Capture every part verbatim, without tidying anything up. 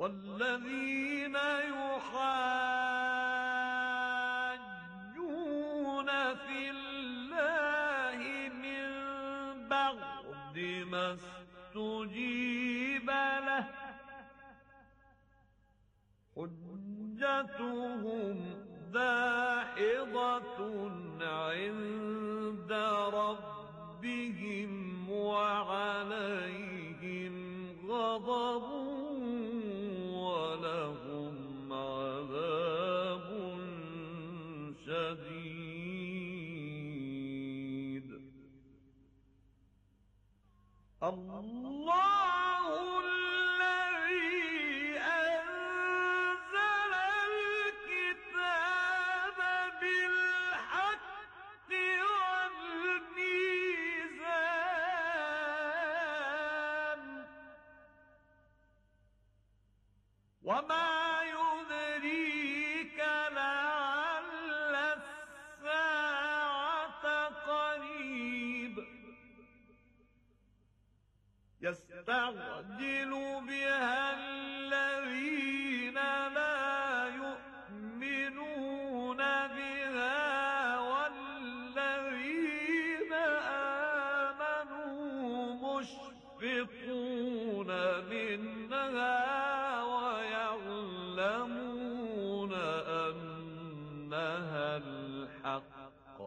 والذین یحاجون فی الله من بعد ما استجیب له حجتهم داحضة عند ربهم وعليهم غضب ولهم عذاب شديد. الله الذي أنزل الكتاب بالحق والميزان وما يدريك لعل الساعة قريب. يستعجل بها الذين لا يؤمنون بها والذين آمنوا مشفقون منها ويعلمون أنها الحق.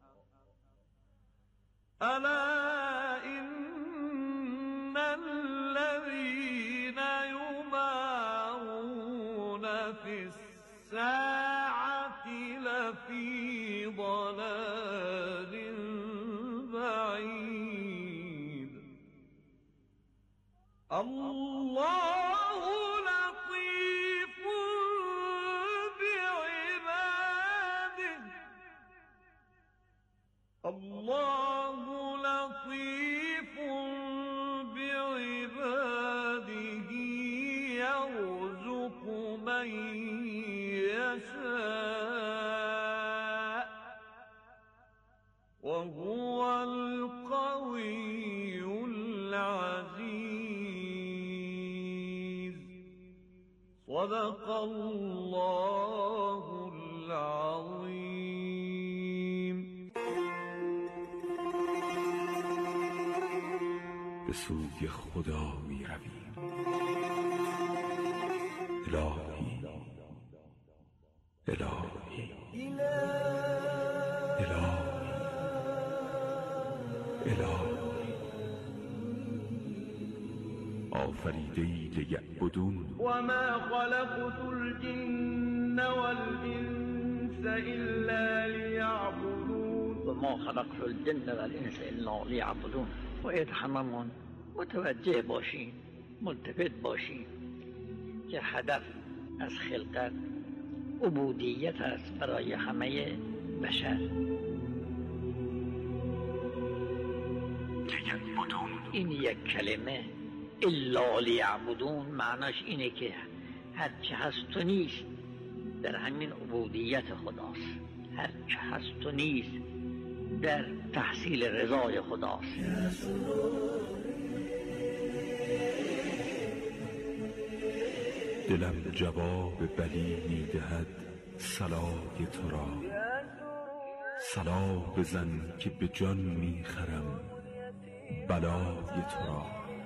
ألا إن الذين يمارون في الساعة لفي ضلال بعيد. الله لطيف بعباده الله لطيف بعباده يرزق من يشاء وهو القوي العزيز. صدق الله العظيم. به سوی خدا می رویم الهی الهی الهی الهی آفریده‌ای لیعبدون و ما خلقت الجن والانس الا لیعبدون و ما خلقت الجن والانس الا لیعبدون. باید هممون متوجه باشیم، ملتفت باشیم که هدف از خلقت عبودیت است برای همه بشر. این یک کلمه الا لیعبدون معناش اینه که هرچه هست و نیست در همین عبودیت خداست، هرچه هست و نیست در تحصیل رضای خداست. دلم جواب بلی میدهد صلای تو را، صلا بزن که به جان میخرم بلای تو را.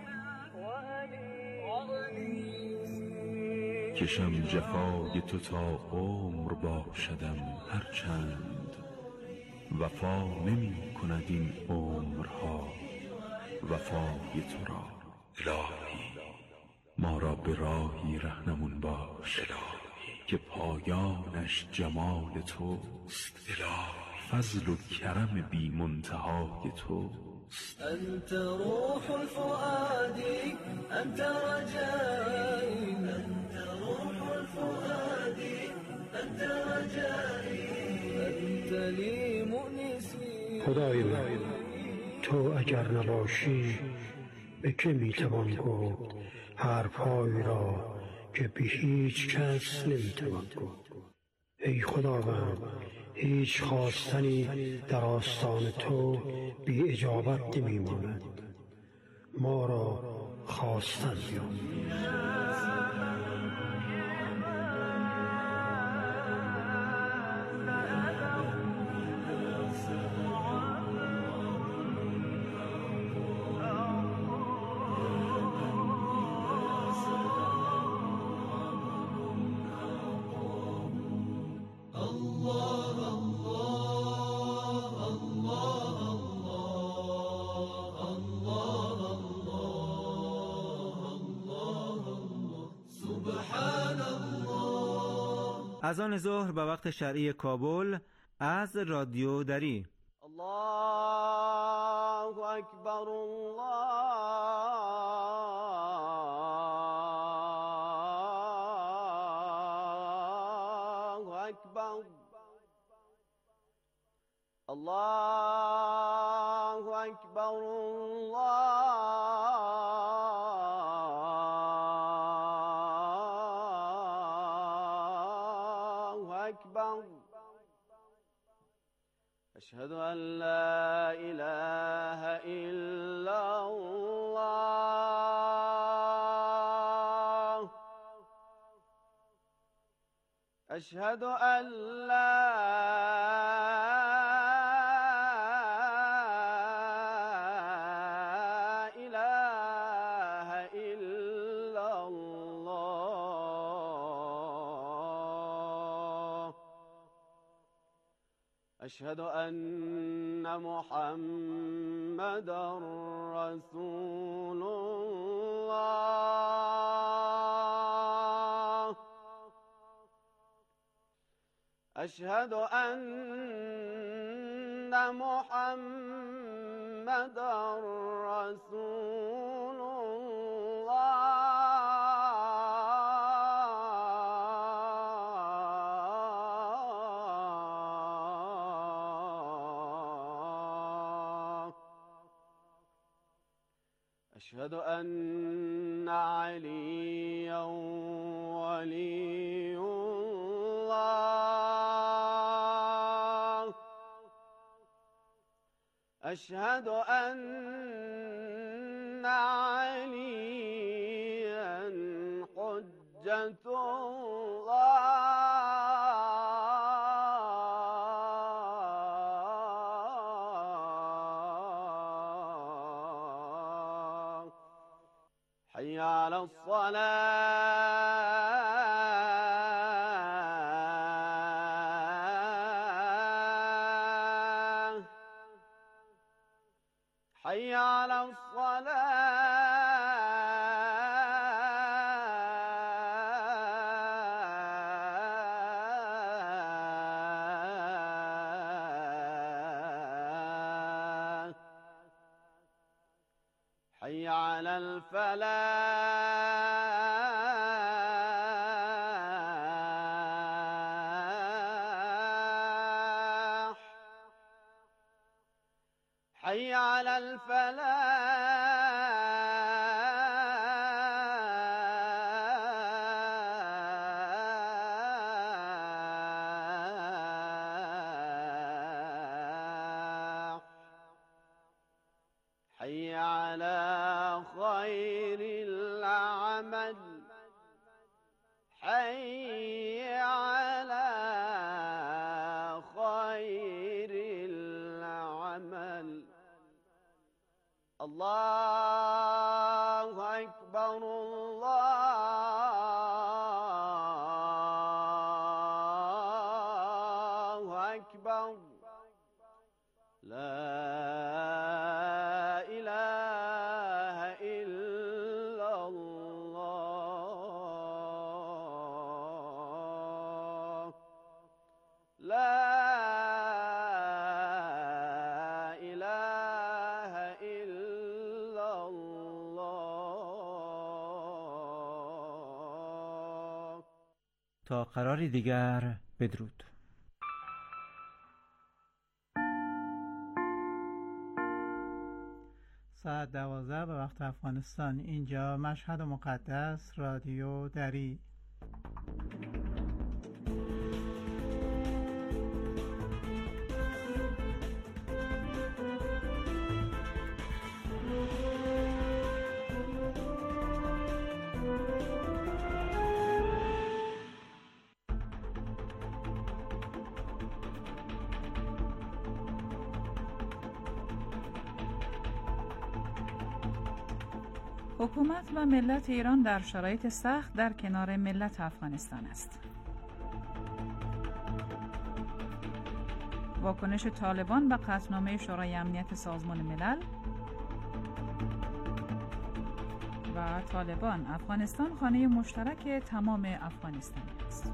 کشم جفای تو تا عمر باشدم هرچند وفا نمی کند این عمرها وفای تو را. الهی ما را به راهی رهنمون باش الهی که پایانش جمال توست. الهی فضل و کرم بی منتهای توست. انت روح الفؤاد انت رجائي انت روح الفؤاد انت رجائي انت لي مؤنسي. خدای من تو اگر نباشی به که میتوان گفت حرفهایی را که به هیچ کس نمیتوان گفت. ای خداوند هیچ خواستنی در آستان تو بی اجابت نمیماند. ما را خواستن یابی. اذان ظهر به وقت شرعی کابل از رادیو دری. الله اکبر، الله اکبر، الله اکبر، الله أشهد أن لا إله إلا الله، أشهد أن لا إله إلا الله، أشهد أن محمدًا رسول الله، أشهد أن محمدًا رسول أشهد أن عليا ولي الله، أشهد أن عليا حجة الله، حي على الصلاة، حي على الصلاة، حي على الفلاح، حي على الفلاح، حي على خير العمل، حي على خير العمل. الله أكبر، الله أكبر، لا إله إلا الله، لا إله إلا الله. تا قراری دیگر بدرود. ساعت دوازده به وقت افغانستان. اینجا مشهد مقدس، رادیو دری. حکومت و ملت ایران در شرایط سخت در کنار ملت افغانستان است. واکنش طالبان به قطعنامه شورای امنیت سازمان ملل و طالبان: افغانستان خانه مشترک تمام افغانستانی است.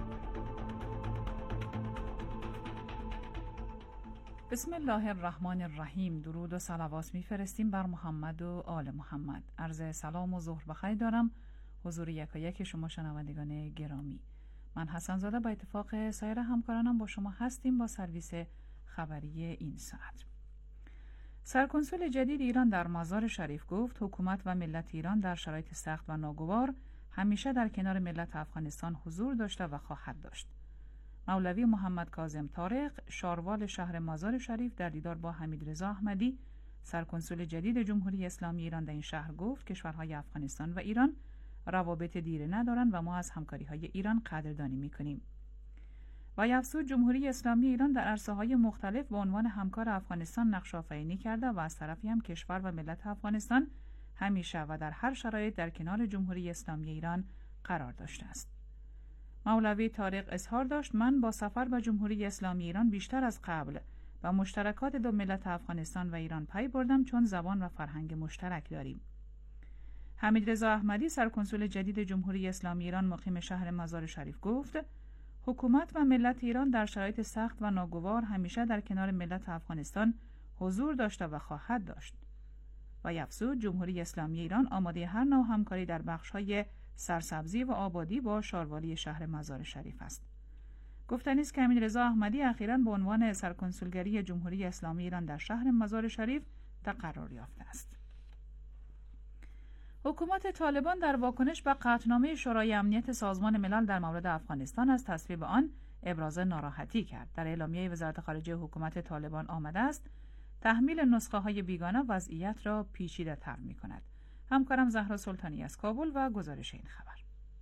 بسم الله الرحمن الرحیم. درود و صلوات می‌فرستیم بر محمد و آل محمد. عرض سلام و ظهر بخیر دارم حضور یکایک شما شنوندگان گرامی. من حسن زاده با اتفاق سایر همکارانم با شما هستیم با سرویس خبری این ساعت. سرکنسول جدید ایران در مزار شریف گفت حکومت و ملت ایران در شرایط سخت و ناگوار همیشه در کنار ملت افغانستان حضور داشته و خواهد داشت. مولوی محمد کاظم طارق، شاروال شهر مزار شریف، در دیدار با حمیدرضا احمدی، سرکنسول جدید جمهوری اسلامی ایران در این شهر گفت کشورهای افغانستان و ایران روابط دیره ندارند و ما از همکاری‌های ایران قدردانی می‌کنیم. و افزود جمهوری اسلامی ایران در عرصه‌های مختلف به عنوان همکار افغانستان نقش آفرینی کرده و از طرفی هم کشور و ملت افغانستان همیشه و در هر شرایط در کنار جمهوری اسلامی ایران قرار داشته است. مولوی طارق اظهار داشت: من با سفر به جمهوری اسلامی ایران بیشتر از قبل و مشترکات دو ملت افغانستان و ایران پی بردم چون زبان و فرهنگ مشترک داریم. حمیدرضا احمدی، سرکنسول جدید جمهوری اسلامی ایران مقیم شهر مزار شریف گفت حکومت و ملت ایران در شرایط سخت و ناگوار همیشه در کنار ملت افغانستان حضور داشته و خواهد داشت. و افزود جمهوری اسلامی ایران آماده هر نوع همکاری در بخش‌های سرسبزی و آبادی با شاروالی شهر مزار شریف است. گفتنی است که حمیدرضا احمدی اخیراً به عنوان سرکنسولگری جمهوری اسلامی ایران در شهر مزار شریف تقرر یافته است. حکومت طالبان در واکنش به قطعنامه شورای امنیت سازمان ملل در مورد افغانستان از تصویب آن ابراز ناراحتی کرد. در اعلامیه وزارت خارجه حکومت طالبان آمده است تحمیل نسخه های بیگانه وضعیت را پیچیده تر می کند. همکارم زهرا سلطانی از کابل و گزارش این خبر.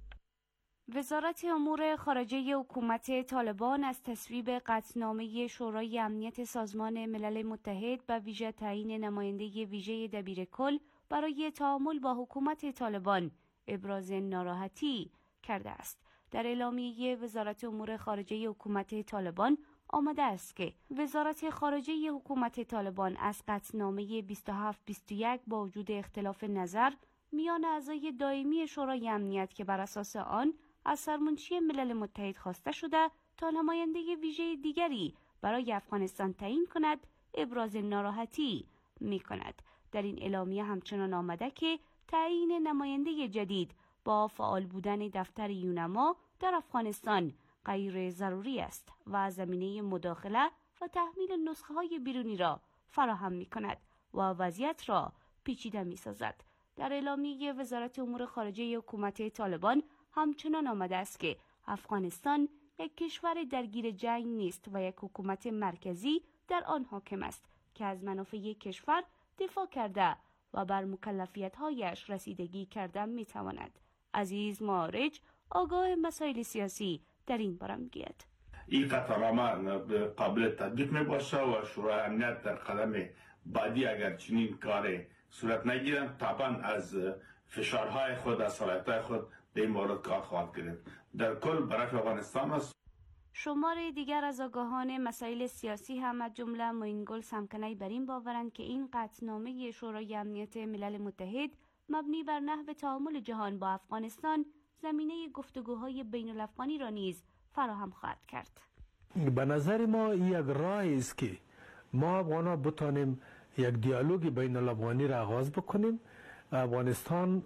وزارت امور خارجه حکومت طالبان از تصویب قطعنامه شورای امنیت سازمان ملل متحد به ویژه تعیین نماینده ویژه دبیرکل برای تعامل با حکومت طالبان ابراز ناراحتی کرده است. در اعلامیه وزارت امور خارجه حکومت طالبان آمده است که وزارت خارجه حکومت طالبان از قطعنامه بیست و هفت بیست و یک با وجود اختلاف نظر میان اعضای دائمی شورای امنیت که بر اساس آن از سرمنشی ملل متحد خواسته شده تا نماینده ویژه دیگری برای افغانستان تعیین کند ابراز ناراحتی می کند. در این اعلامیه همچنان آمده که تعیین نماینده جدید با فعال بودن دفتر یونما در افغانستان غیر ضروری است و زمینه مداخله و تحمیل نسخه های بیرونی را فراهم می کند و وضعیت را پیچیده می سازد. در اعلامیه وزارت امور خارجه حکومت طالبان همچنان آمده است که افغانستان یک کشور درگیر جنگ نیست و یک حکومت مرکزی در آن حاکم است که از منافع کشور دفاع کرده و بر مکلفیت‌هایش رسیدگی کرده می‌تواند. عزیز معارج آگاه مسائل سیاسی در این باره می‌گوید. این قطعنامه قابل تطبیق میباشه و شورای امنیت در قدم بعدی اگر چنین کار صورت نگیرند طبعا از فشارهای خود از صلاحیت‌های خود به این مورد کار خواهد گرفت. در کل برای افغانستان است. شمار دیگر از آگاهان مسائل سیاسی هم از جمله معینگل سمکنی بر این باورند که این قطعنامه شورای امنیت ملل متحد مبنی بر نحو تعامل جهان با افغانستان زمینه گفتگوهای بین الافغانی را نیز فراهم خواهد کرد. به نظر ما یک راه است که ما افغان‌ها بتانیم یک دیالوگ بین الافغانی را آغاز بکنیم. افغانستان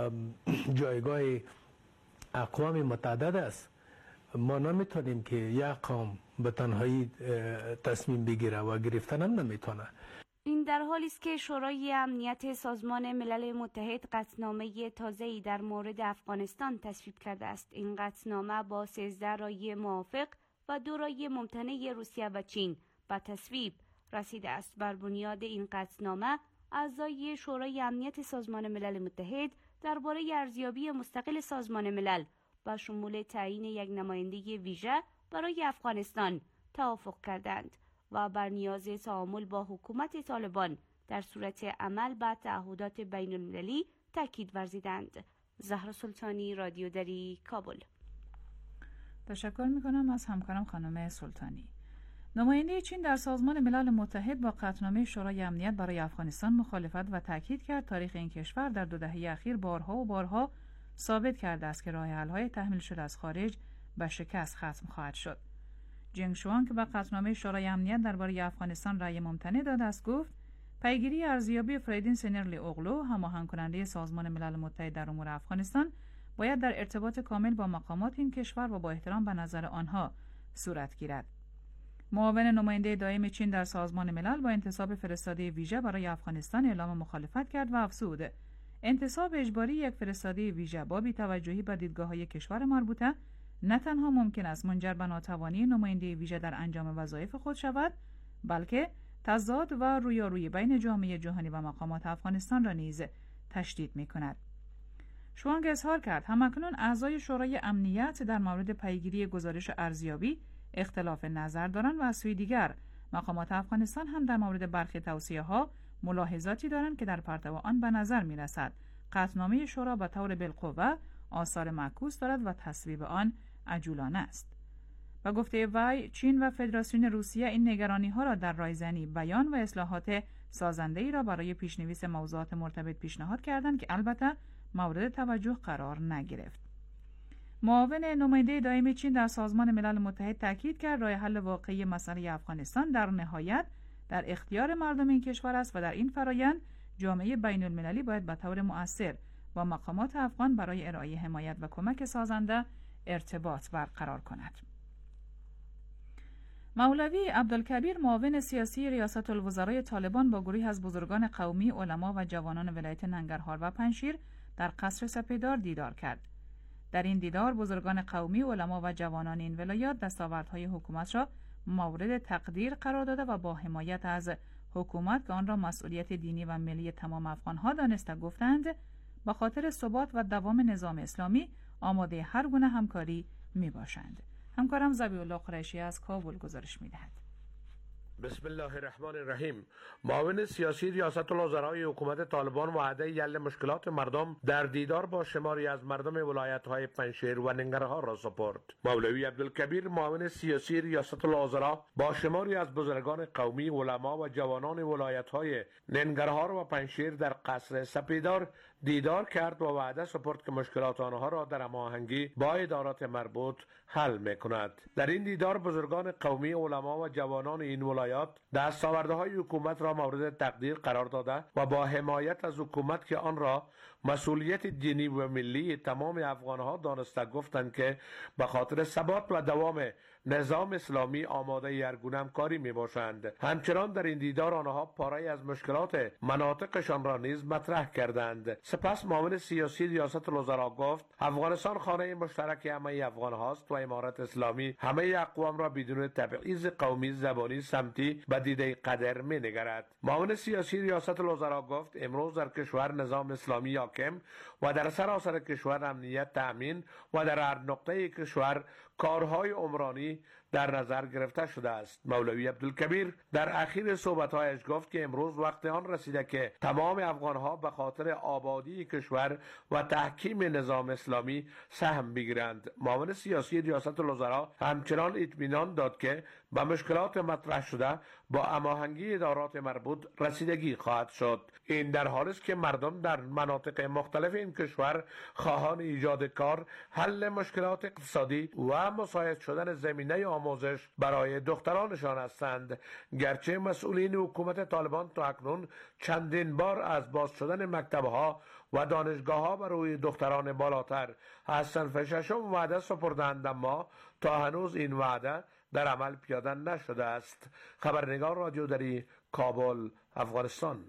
جایگاه اقوام متعدد است. ما نمیتونیم که یک قوم به تنهایی تصمیم بگیره و گرفتن هم نمیتونه. این در حالی است که شورای امنیت سازمان ملل متحد قطعنامه تازه‌ای در مورد افغانستان تصویب کرده است. این قطعنامه با سیزده رای موافق و دو رای ممتنع روسیه و چین به تصویب رسیده است. بر بنیاد این قطعنامه اعضای شورای امنیت سازمان ملل متحد درباره ارزیابی مستقل سازمان ملل با شمول تعیین یک نماینده ویژه برای افغانستان توافق کردند و بر نیاز تعامل با حکومت طالبان در صورت عمل به تعهدات بین المللی تاکید ورزیدند. زهرا سلطانی، رادیو دری، کابل. تشکر میکنم از همکارم خانم سلطانی. نماینده چین در سازمان ملل متحد با قطعنامه شورای امنیت برای افغانستان مخالفت و تاکید کرد تاریخ این کشور در دو دهه اخیر بارها و بارها ثابت کرده است که راه حل‌های تحمیل شده از خارج به شکست ختم خواهد شد. جنگ شوان که به قطعنامه شورای امنیت درباره افغانستان رأی ممتنع داده است گفت پیگیری ارزیابی فریدین سنرلی اوغلو هماهنگ کننده سازمان ملل متحد در امور افغانستان باید در ارتباط کامل با مقامات این کشور و با احترام به نظر آنها صورت گیرد. معاون نماینده دائم چین در سازمان ملل با انتصاب فرستاده ویژه برای افغانستان اعلام مخالفت کرد و افزود انتصاب اجباری یک فرستاده ویژه با بی‌توجهی به دیدگاه‌های کشور مربوطه نه تنها ممکن است منجر به ناتوانی نماینده ویژه در انجام وظایف خود شود، بلکه تضاد و رویارویی بین جامعه جهانی و مقامات افغانستان را نیز تشدید می‌کند. شوانگ اظهار کرد همکنون اعضای شورای امنیت در مورد پیگیری گزارش ارزیابی اختلاف نظر دارند و از سوی دیگر مقامات افغانستان هم در مورد برخی توصیه‌ها ملاحظاتی دارند که در پرتو آن به نظر می‌رسد قطعنامه شورا به طور بالقوه آثار معکوس دارد و تصویب آن عجولانه است. با گفته وی چین و فدراسیون روسیه این نگرانی‌ها را در رایزنی بیان و اصلاحات سازنده‌ای را برای پیشنویس موضوعات مرتبط پیشنهاد کردند که البته مورد توجه قرار نگرفت. معاون نماینده دائم چین در سازمان ملل متحد تاکید کرد راه حل واقعی مسئله افغانستان در نهایت در اختیار مردم این کشور است و در این فرایند جامعه بین المللی باید به طور مؤثر با مقامات افغان برای ارائه حمایت و کمک سازنده ارتباط برقرار کند. مولوی عبدالکبیر معاون سیاسی ریاست الوزرای طالبان با گروهی از بزرگان قومی، علما و جوانان ولایت ننگرهار و پنجشیر در قصر سپیدار دیدار کرد. در این دیدار بزرگان قومی، علما و جوانان این ولایات دستاوردهای حکومت را مورد تقدیر قرار داده و با حمایت از حکومت که آن را مسئولیت دینی و ملی تمام افغانها دانسته گفتند با خاطر ثبات و دوام نظام اسلامی آماده هر گونه همکاری می باشند. همکارم ذبیح الله قریشی از کابل گزارش می دهد. بسم الله الرحمن الرحیم. معاون سیاسی ریاست الوزرای حکومت طالبان وعده حل مشکلات مردم در دیدار با شماری از مردم ولایت‌های پنجشیر و ننگرهار را سپرد. مولوی عبدالکبیر معاون سیاسی ریاست الوزرا با شماری از بزرگان قومی، علما و جوانان ولایت‌های ننگرهار و پنجشیر در قصر سپیدار دیدار کرد و وعده سپرد که مشکلات آنها را در هماهنگی با ادارات مربوط حل می‌کند. در این دیدار بزرگان قومی، علما و جوانان این ولایات دستاوردهای حکومت را مورد تقدیر قرار داده و با حمایت از حکومت که آن را مسئولیت دینی و ملی تمام افغانها دانسته گفتند که به خاطر ثبات و دوام نظام اسلامی آماده هر گونه همکاری می باشند. همچنان در این دیدار آنها پاره از مشکلات مناطقشان را نیز مطرح کردند. سپس معاون سیاسی ریاست الوزرا گفت افغانستان خانه مشترک همه افغان هاست و امارت اسلامی همه اقوام را بدون تبعیض قومی، زبانی، سمتی به دیده قدر می نگرد. معاون سیاسی ریاست الوزرا گفت امروز در کشور نظام اسلامی حاکم و در سراسر کشور امنیت تامین و در هر نقطه کشور کارهای عمرانی در نظر گرفته شده است. مولوی عبدالکبیر در اخیر صحبت‌هایش گفت که امروز وقت آن رسیده که تمام افغان‌ها به خاطر آبادی کشور و تحکیم نظام اسلامی سهم بگیرند. معاون سیاسی ریاست الوزرا همچنان اطمینان داد که به مشکلات مطرح شده با هماهنگی ادارات مربوط رسیدگی خواهد شد. این در حالی است که مردم در مناطق مختلف این کشور خواهان ایجاد کار، حل مشکلات اقتصادی و مساعد شدن زمینه آموزش برای دخترانشان هستند. گرچه مسئولین حکومت طالبان تا اکنون چندین بار از باز شدن مکتبها و دانشگاه‌ها برای دختران بالاتر از صنف ششم وعده سپردند، اما تا هنوز این وعده در عمل پیاده نشده است. خبرنگار رادیو دری، کابل، افغانستان.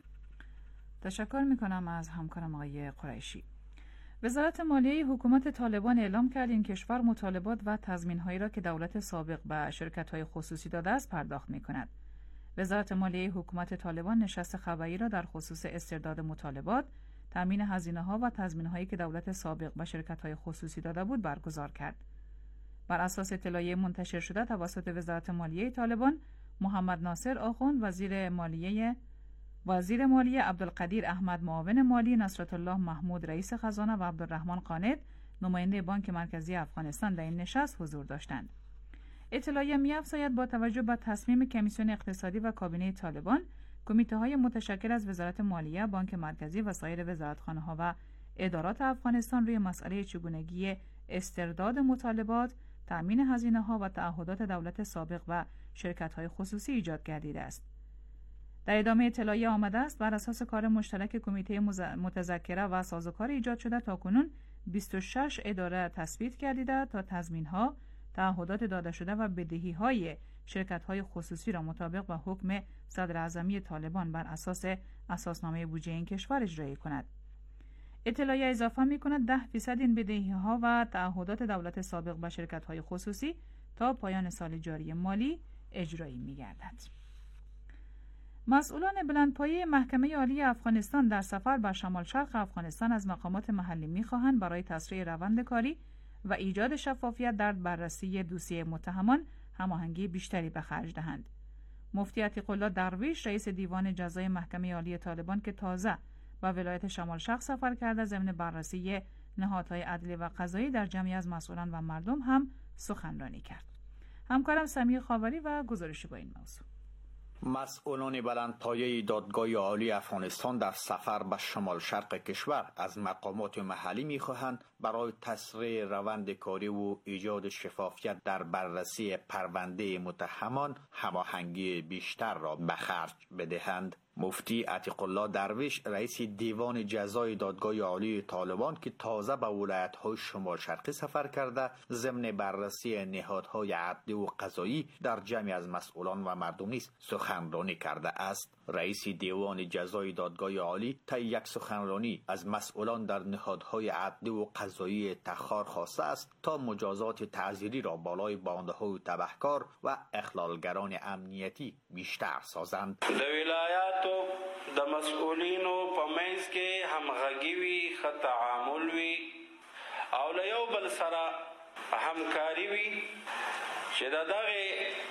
تشکر میکنم از همکارم آقای قریشی. وزارت مالیه حکومت طالبان اعلام کرد این کشور مطالبات و تضمین‌هایی را که دولت سابق به شرکت‌های خصوصی داده است پرداخت می‌کند. وزارت مالیه حکومت طالبان نشست خبری را در خصوص استرداد مطالبات، تامین هزینه‌ها و تضمین‌هایی که دولت سابق به شرکت‌های خصوصی داده بود برگزار کرد. بر اساس اطلاعیه منتشر شده توسط وزارت مالیه طالبان، محمد ناصر آخوند وزیر مالیه وزیر مالیه عبدالقدیر احمد معاون مالی، نصرت الله محمود رئیس خزانه و عبدالرحمن قانت نماینده بانک مرکزی افغانستان در این نشست حضور داشتند. اطلاعیه می‌افزاید با توجه به تصمیم کمیسیون اقتصادی و کابینه طالبان، کمیته‌های متشکل از وزارت مالیه، بانک مرکزی و سایر وزارتخانه‌ها و ادارات افغانستان روی مسئله چگونگی استرداد مطالبات، تأمین هزینه‌ها و تعهدات دولت سابق و شرکت‌های خصوصی ایجاد گردیده است. در ادامه اطلاعیه آمده است بر اساس کار مشترک کمیته متذکره و سازوکار ایجاد شده تاکنون بیست و شش اداره تثبیت گردیده تا تضمین‌ها، تعهدات داده شده و بدهی‌های شرکت‌های خصوصی را مطابق با حکم صدر اعظمی طالبان بر اساس اساسنامه بودجه این کشور اجرایی کند. اطلاعیه اضافه می‌کند ده فیصد این بدهی‌ها و تعهدات دولت سابق به شرکت‌های خصوصی تا پایان سال جاری مالی اجرایی می‌گردد. مسئولان بلندپایه محکمه عالی افغانستان در سفر به شمال شرق افغانستان از مقامات محلی می‌خواهند برای تسریع روند کاری و ایجاد شفافیت در بررسی دوسیه متهمان هماهنگی بیشتری به خرج دهند. مفتی عتیق الله درویش رئیس دیوان جزای محکمه عالی طالبان که تازه به ولایت شمال شرق سفر کرده ضمن بررسی نهادهای عدلی و قضایی در جمعی از مسئولان و مردم هم سخنرانی کرد. همکارم سمیع خاوری و گزارشی با این موضوع. مسئولان بلندپایه دادگاه عالی افغانستان در سفر به شمال شرق کشور از مقامات محلی می‌خواهند برای تسریع روند کاری و ایجاد شفافیت در بررسی پرونده متهمان هماهنگی بیشتر را به خرج بدهند. مفتی عتیق الله درویش رئیس دیوان جزای دادگاه عالی طالبان که تازه به ولایت‌های شمال شرقی سفر کرده ضمن بررسی نهادهای عدلی و قضایی در جمعی از مسئولان و مردم نیز سخنرانی کرده است. رئیس دیوان جزای دادگاه عالی طی یک سخنرانی از مسئولان در نهادهای عدلی و قضایی تخار خواسته است تا مجازات تعزیری را بالای بانده‌های تبهکار و اخلالگران امنیتی بیشتر سازند. د ولایاتو د مسئولینو په منځ کې همغږي وي، ښه تعامل وي او له یو بل سره همکاري وي چې د دغې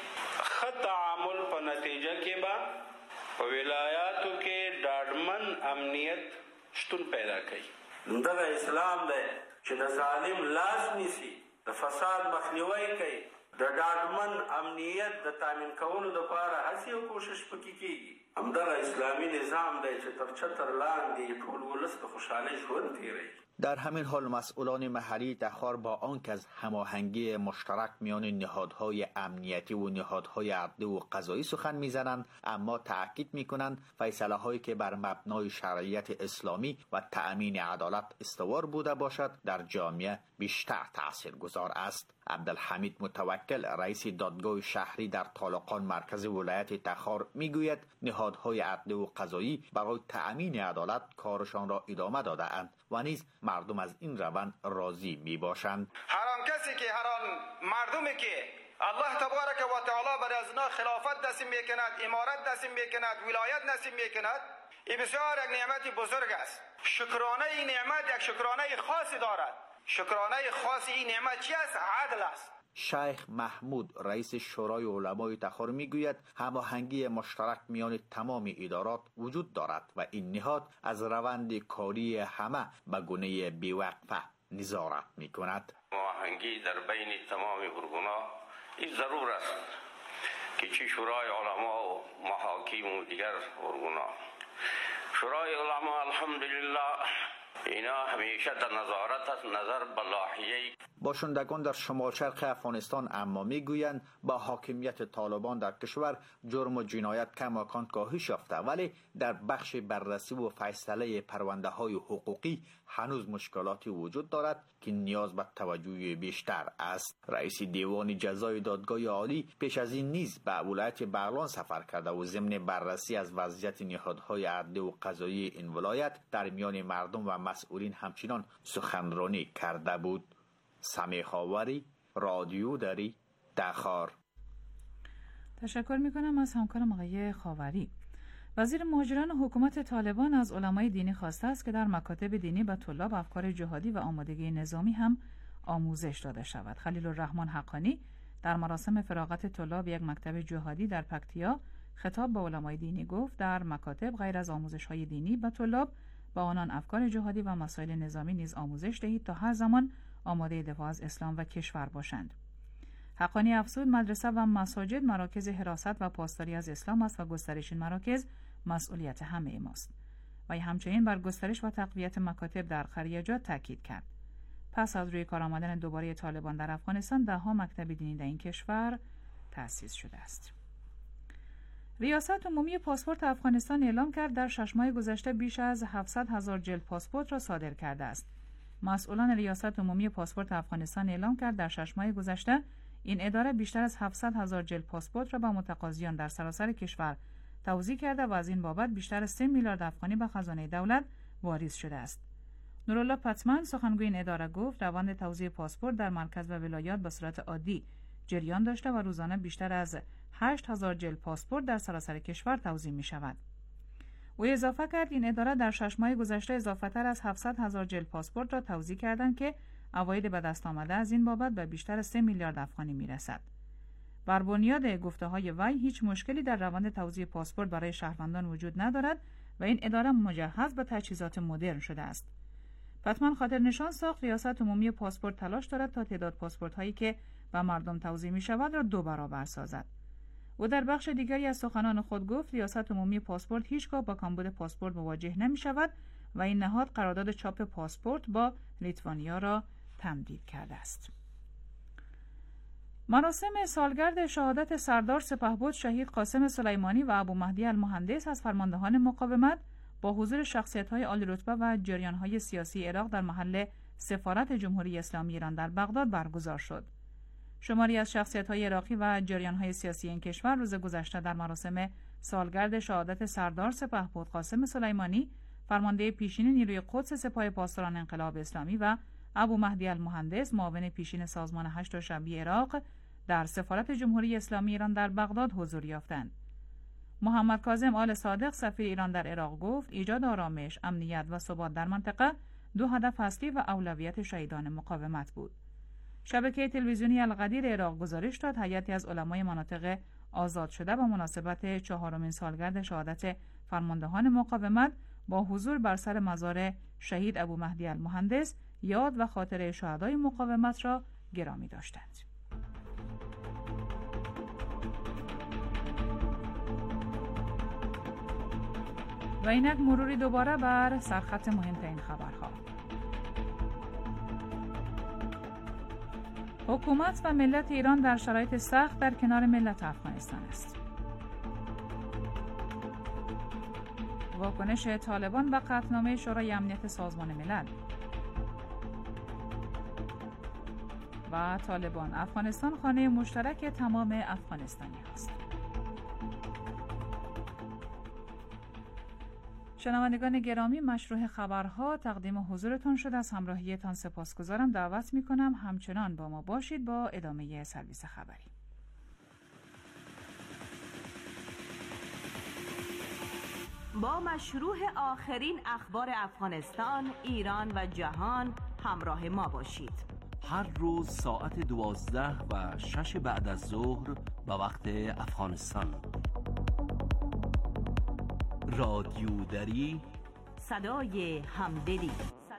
ښه تعامل په نتیجه کې به په ولایاتو کې ډاډمن امنیت شتون پیدا کوي. دغه اسلام دی چې د ظالم لاس نیسي، د فساد مخنیوی کوي، د ډاډمن امنیت د تامین کولو لپاره هڅې او کوشش پکې کیږي. همدغه اسلامي نظام دی چې تر چتر لاندې ټول ولس د خوشحالۍ ژوند تیروي. در همین حال مسئولان محلی تخار با آنکه از هماهنگی مشترک میان نهادهای امنیتی و نهادهای عدلی و قضایی سخن میزنند، اما تاکید میکنند فیصله هایی که بر مبنای شرعیت اسلامی و تأمین عدالت استوار بوده باشد در جامعه بیشتر تاثیرگذار است. عبدالحمید متوکل رئیس دادگاه شهری در طالقان مرکز ولایت تخار میگوید نهادهای عدلی و قضایی برای تأمین عدالت کارشان را ادامه داده اند و نیز مردم از این روند راضی می باشند. هر آن کسی که هر آن مردمی که الله تبارک و تعالی بر از اینا خلافت نصیب میکند، امارت نصیب میکند، ولایت نصیب میکند، این بسیار یک نعمت بزرگ است. شکرانه این نعمت یک شکرانه خاصی دارد. شکرانه خاص این نعمت چی است؟ عدل است. شیخ محمود رئیس شورای علمای تخار میگوید هماهنگی مشترک میان تمام ادارات وجود دارد و این نهاد از روند کاری همه به گونه بی‌وقفه نظارت میکند. هماهنگی در بین تمام ارگان‌ها این ضرور است که چه شورای علما و محاکم و دیگر ارگان‌ها. شورای علما الحمدلله اینا همیشه در نظارت است، نظر به لایحه. باشندگان در شمال شرق افغانستان اما میگویند با حاکمیت طالبان در کشور جرم و جنایت کماکان کاهش یافته، ولی در بخش بررسی و فیصله پرونده های حقوقی هنوز مشکلاتی وجود دارد که نیاز به توجه بیشتر است. رئیس دیوان جزای دادگاه عالی پیش از این نیز به ولایت بغلان سفر کرده و ضمن بررسی از وضعیت نهادهای عدلی و قضایی این ولایت در میان مردم و مسئولین همچنان سخنرانی کرده بود. سمیع خاوری، رادیو دری، تخار. تشکر میکنم از همکارم آقای خاوری. وزیر مهاجران حکومت طالبان از علمای دینی خواسته است که در مکاتب دینی به طلاب افکار جهادی و آمادگی نظامی هم آموزش داده شود. خلیل الرحمن حقانی در مراسم فراغت طلاب یک مکتب جهادی در پکتیا خطاب به علمای دینی گفت در مکاتب غیر از آموزش‌های دینی به طلاب با آنان افکار جهادی و مسائل نظامی نیز آموزش دهید تا هر زمان آماده دفاع از اسلام و کشور باشند. حقانی افزود مدرسه و مساجد مراکز حراست و پاسداری از اسلام است و گسترش این مراکز مسئولیت همه ماست. و همچنین بر گسترش و تقویت مکاتب در خریجات تاکید کرد. پس از روی کار آمدن دوباره طالبان در افغانستان ده‌ها مکتب دینی در این کشور تأسیس شده است. ریاست عمومی پاسپورت افغانستان اعلام کرد در شش ماه گذشته بیش از هفتصد هزار جلد پاسپورت را صادر کرده است. مسئولان ریاست عمومی پاسپورت افغانستان اعلام کرد در شش ماه گذشته این اداره بیشتر از هفتصد هزار جلد پاسپورت را به متقاضیان در سراسر کشور توزیع کرده و از این بابت بیشتر از سه میلیارد افغانی به خزانه دولت واریز شده است. نورالله پتمن سخنگوی این اداره گفت روند توزیع پاسپورت در مرکز و ولایات به صورت عادی جریان داشته و روزانه بیشتر از هشت هزار جلد پاسپورت در سراسر کشور توزیع می شود. او اضافه کرد این اداره در شش ماه گذشته اضافه‌تر از هفتصد هزار جلد پاسپورت را توزیع کردند که عواید به دست آمده از این بابت به بیشتر از سه میلیارد افغانی می رسد. بر بنیاد گفته‌های وی هیچ مشکلی در روند توزیع پاسپورت برای شهروندان وجود ندارد و این اداره مجهز به تجهیزات مدرن شده است. پتمن خاطر نشان ساخت ریاست عمومی پاسپورت تلاش دارد تا تعداد پاسپورت هایی که به مردم توزیع می شود را دو برابر سازد. او در بخش دیگری از سخنان خود گفت ریاست عمومی پاسپورت هیچگاه با کمبود پاسپورت مواجه نمی شود و این نهاد قرارداد چاپ پاسپورت با لیتوانیا را تمدید کرده است. مراسم سالگرد شهادت سردار سپهبد شهید قاسم سلیمانی و ابو مهدی المهندس از فرماندهان مقاومت با حضور شخصیت‌های عالی رتبه و جریان‌های سیاسی عراق در محل سفارت جمهوری اسلامی ایران در بغداد برگزار شد. شماری از شخصیت‌های عراقی و جریان‌های سیاسی این کشور روز گذشته در مراسم سالگرد شهادت سردار سپهبد قاسم سلیمانی فرمانده پیشین نیروی قدس سپاه پاسداران انقلاب اسلامی و ابو مهدی المهندس معاون پیشین سازمان هشت شعبی عراق در سفارت جمهوری اسلامی ایران در بغداد حضور یافتند. محمد کاظم آل صادق سفیر ایران در عراق گفت ایجاد آرامش، امنیت و ثبات در منطقه دو هدف اصلی و اولویت شهیدان مقاومت بود. شبکه تلویزیونی القدیر عراق گزارش داد هیئتی از علمای مناطق آزاد شده به مناسبت چهارمین سالگرد شهادت فرماندهان مقاومت با حضور بر سر مزار شهید ابو مهدی المهندس یاد و خاطره شهدای مقاومت را گرامی داشتند. و اینک مروری دوباره بر سرخط مهمترین خبرها. حکومت و ملت ایران در شرایط سخت در کنار ملت افغانستان است. واکنش طالبان به قطعنامه شورای امنیت سازمان ملل. و طالبان افغانستان خانه مشترک تمام افغانستانی است. شنوندگان گرامی، مشروع خبرها تقدیم حضورتان شد. از همراهیتان سپاسگزارم. دعوت می کنم همچنان با ما باشید با ادامه سرویس خبری. با مشروع آخرین اخبار افغانستان، ایران و جهان همراه ما باشید. هر روز ساعت دوازده و شش بعد از ظهر به وقت افغانستان. رادیو دری، صدای همدلی.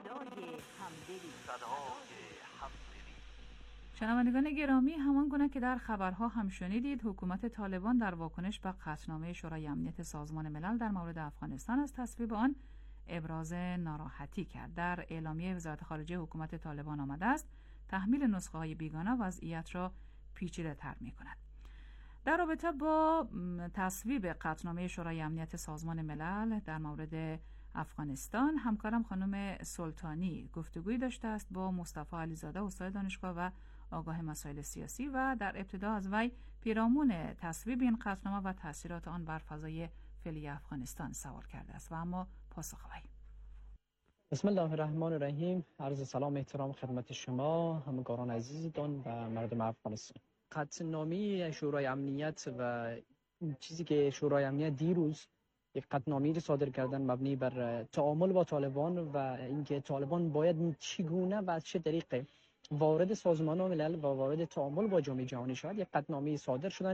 شنوندگان گرامی، همان گونه که در خبرها هم شنیدید، حکومت طالبان در واکنش به قطعنامه شورای امنیت سازمان ملل در مورد افغانستان از تصویب آن ابراز ناراحتی کرد. در اعلامیه وزارت خارجه حکومت طالبان آمده است تحمیل نسخه های بیگانه وضعیت را پیچیده تر می کند. در رابطه با تصویب قطعنامه شورای امنیت سازمان ملل در مورد افغانستان، همکارم خانم سلطانی گفتگویی داشته است با مصطفی علیزاده استاد دانشگاه و آگاه مسائل سیاسی و در ابتدا از وی پیرامون تصویب این قطعنامه و تاثیرات آن بر فضای فعلی افغانستان سوال کرده است و اما پاسخ وی. بسم الله الرحمن الرحیم. عرض سلام احترام خدمت شما همکاران عزیزتان و مردم افغانستان. قطعنامه شورای امنیت و این چیزی که شورای امنیت دیروز یک قطعنامه صادر کردن مبنی بر تعامل با طالبان و اینکه طالبان باید چگونه و از چه طریق وارد سازمان ملل و وارد تعامل با جامعه جهانی شود، یک قطعنامه صادر شدن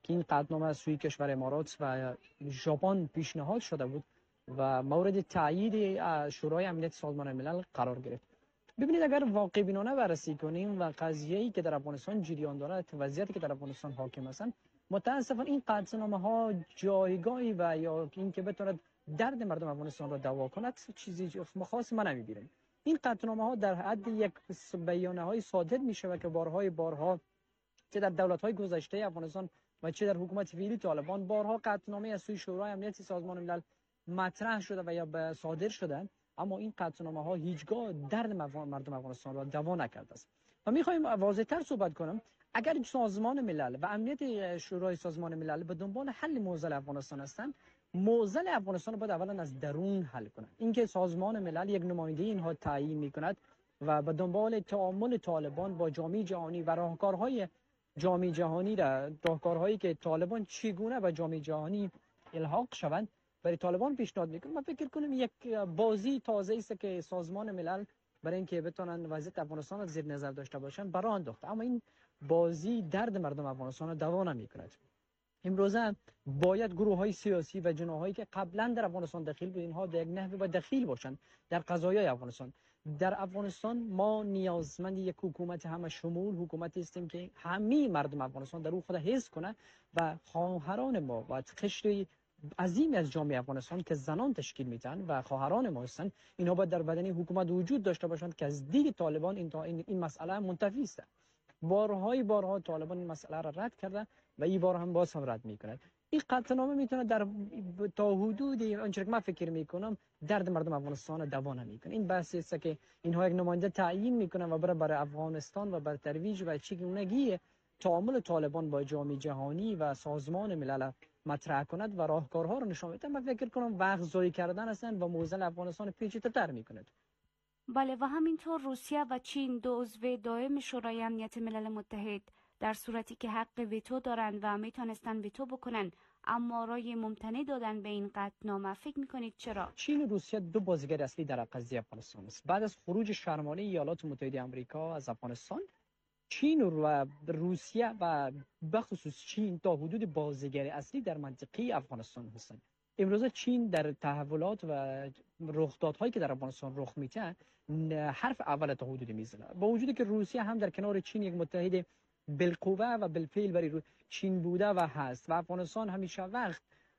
که این قطعنامه از سوی کشور امارات و ژاپن پیشنهاد شده بود و مورد تایید شورای امنیت سازمان ملل قرار گرفت. ببینید اگر واقع بینانه بررسی کنیم و قضیه‌ای که در افغانستان جریان دارد، وضعیتی که در افغانستان حاکم هستند، متاسفانه این قطعنامه ها جایگاهی و یا اینکه بتواند درد مردم افغانستان را دوا کند چیزی خاص من نمی‌بینم. این قطعنامه ها در حد یک بیانیه های صادر میشه که بارهای بارها چه در دولت‌های گذشته افغانستان و چه در حکومت فعلی طالبان بارها قطعنامه از سوی شورای امنیت سازمان ملل مطرح شده و یا صادر شدن، اما این قطعنامه ها هیچگاه درد مردم افغانستان را دوا نکرده است. و میخوایم واضح‌تر صحبت کنم، اگر سازمان ملل و امنیت شورای سازمان ملل به دنبال حل معضل افغانستان هستند، معضل افغانستان را باید اولا از درون حل کنند. اینکه سازمان ملل یک نماینده اینها تعیین میکند و به دنبال تعامل طالبان با جامعه جهانی و راهکارهای جامعه جهانی را راهکارهایی که طالبان چگونه به جامعه جهانی الحاق شوند برای طالبان پیشنهاد میکنه. من فکر کنم یک بازی تازه است که سازمان ملل برای اینکه بتونن وضعیت افغانستان را زیر نظر داشته باشن برای انداخته، اما این بازی درد مردم افغانستان را دوا نمیکند. امروزه باید گروه های سیاسی و جناحایی که قبلا در افغانستان دخیل بود اینها در یک نحوی باید دخیل باشند در قضایای افغانستان. در افغانستان ما نیازمند یک حکومت همه شمول حکومتی هستیم که همه مردم افغانستان در او خود حس کنه و خواهران ما و قشری عظیم از جامعه افغانستان که زنان تشکیل میدن و خواهران ما هستند، اینها باید در بدن حکومت وجود داشته باشند که از دید طالبان این این, این مسئله منتفی است. بارهای بارها طالبان این مسئله را رد کرده و این بار هم باز هم رد میکنند. این قطعنامه میتونه در تا حدودی اونچه که من فکر میکنم درد مردم افغانستان دوا نمیکنه. این بحثی است که اینها یک نماینده تعیین میکنن و برای برای افغانستان و برای ترویج و چگونگی تعامل طالبان با جامعه جهانی و سازمان ملل مطرح کند و راهکارها رو نشان بده. من فکر کنم وقت ضایع کردن هستند و موضوع افغانستان پیچیده‌تر میکند. بله، و همینطور روسیه و چین دو عضو دائم شورای امنیت ملل متحد در صورتی که حق ویتو دارند و میتونستن ویتو بکنن اما رای ممتنع دادن به این قطعنامه، فکر میکنید چرا؟ چین و روسیه دو بازیگر اصلی در قضیه افغانستان است. بعد از خروج شرمانه ایالات متحده آمریکا از افغانستان، چین و روسیه و بخصوص چین تا حدود بازیگر اصلی در منطقه افغانستان هستند. امروز چین در تحولات و رخدادهایی که در افغانستان رخ میده حرف اول تا حدودی میزنه، با وجودی که روسیه هم در کنار چین یک متحد بالقوه و بالفعل برای چین بوده و هست و افغانستان همیشه وقت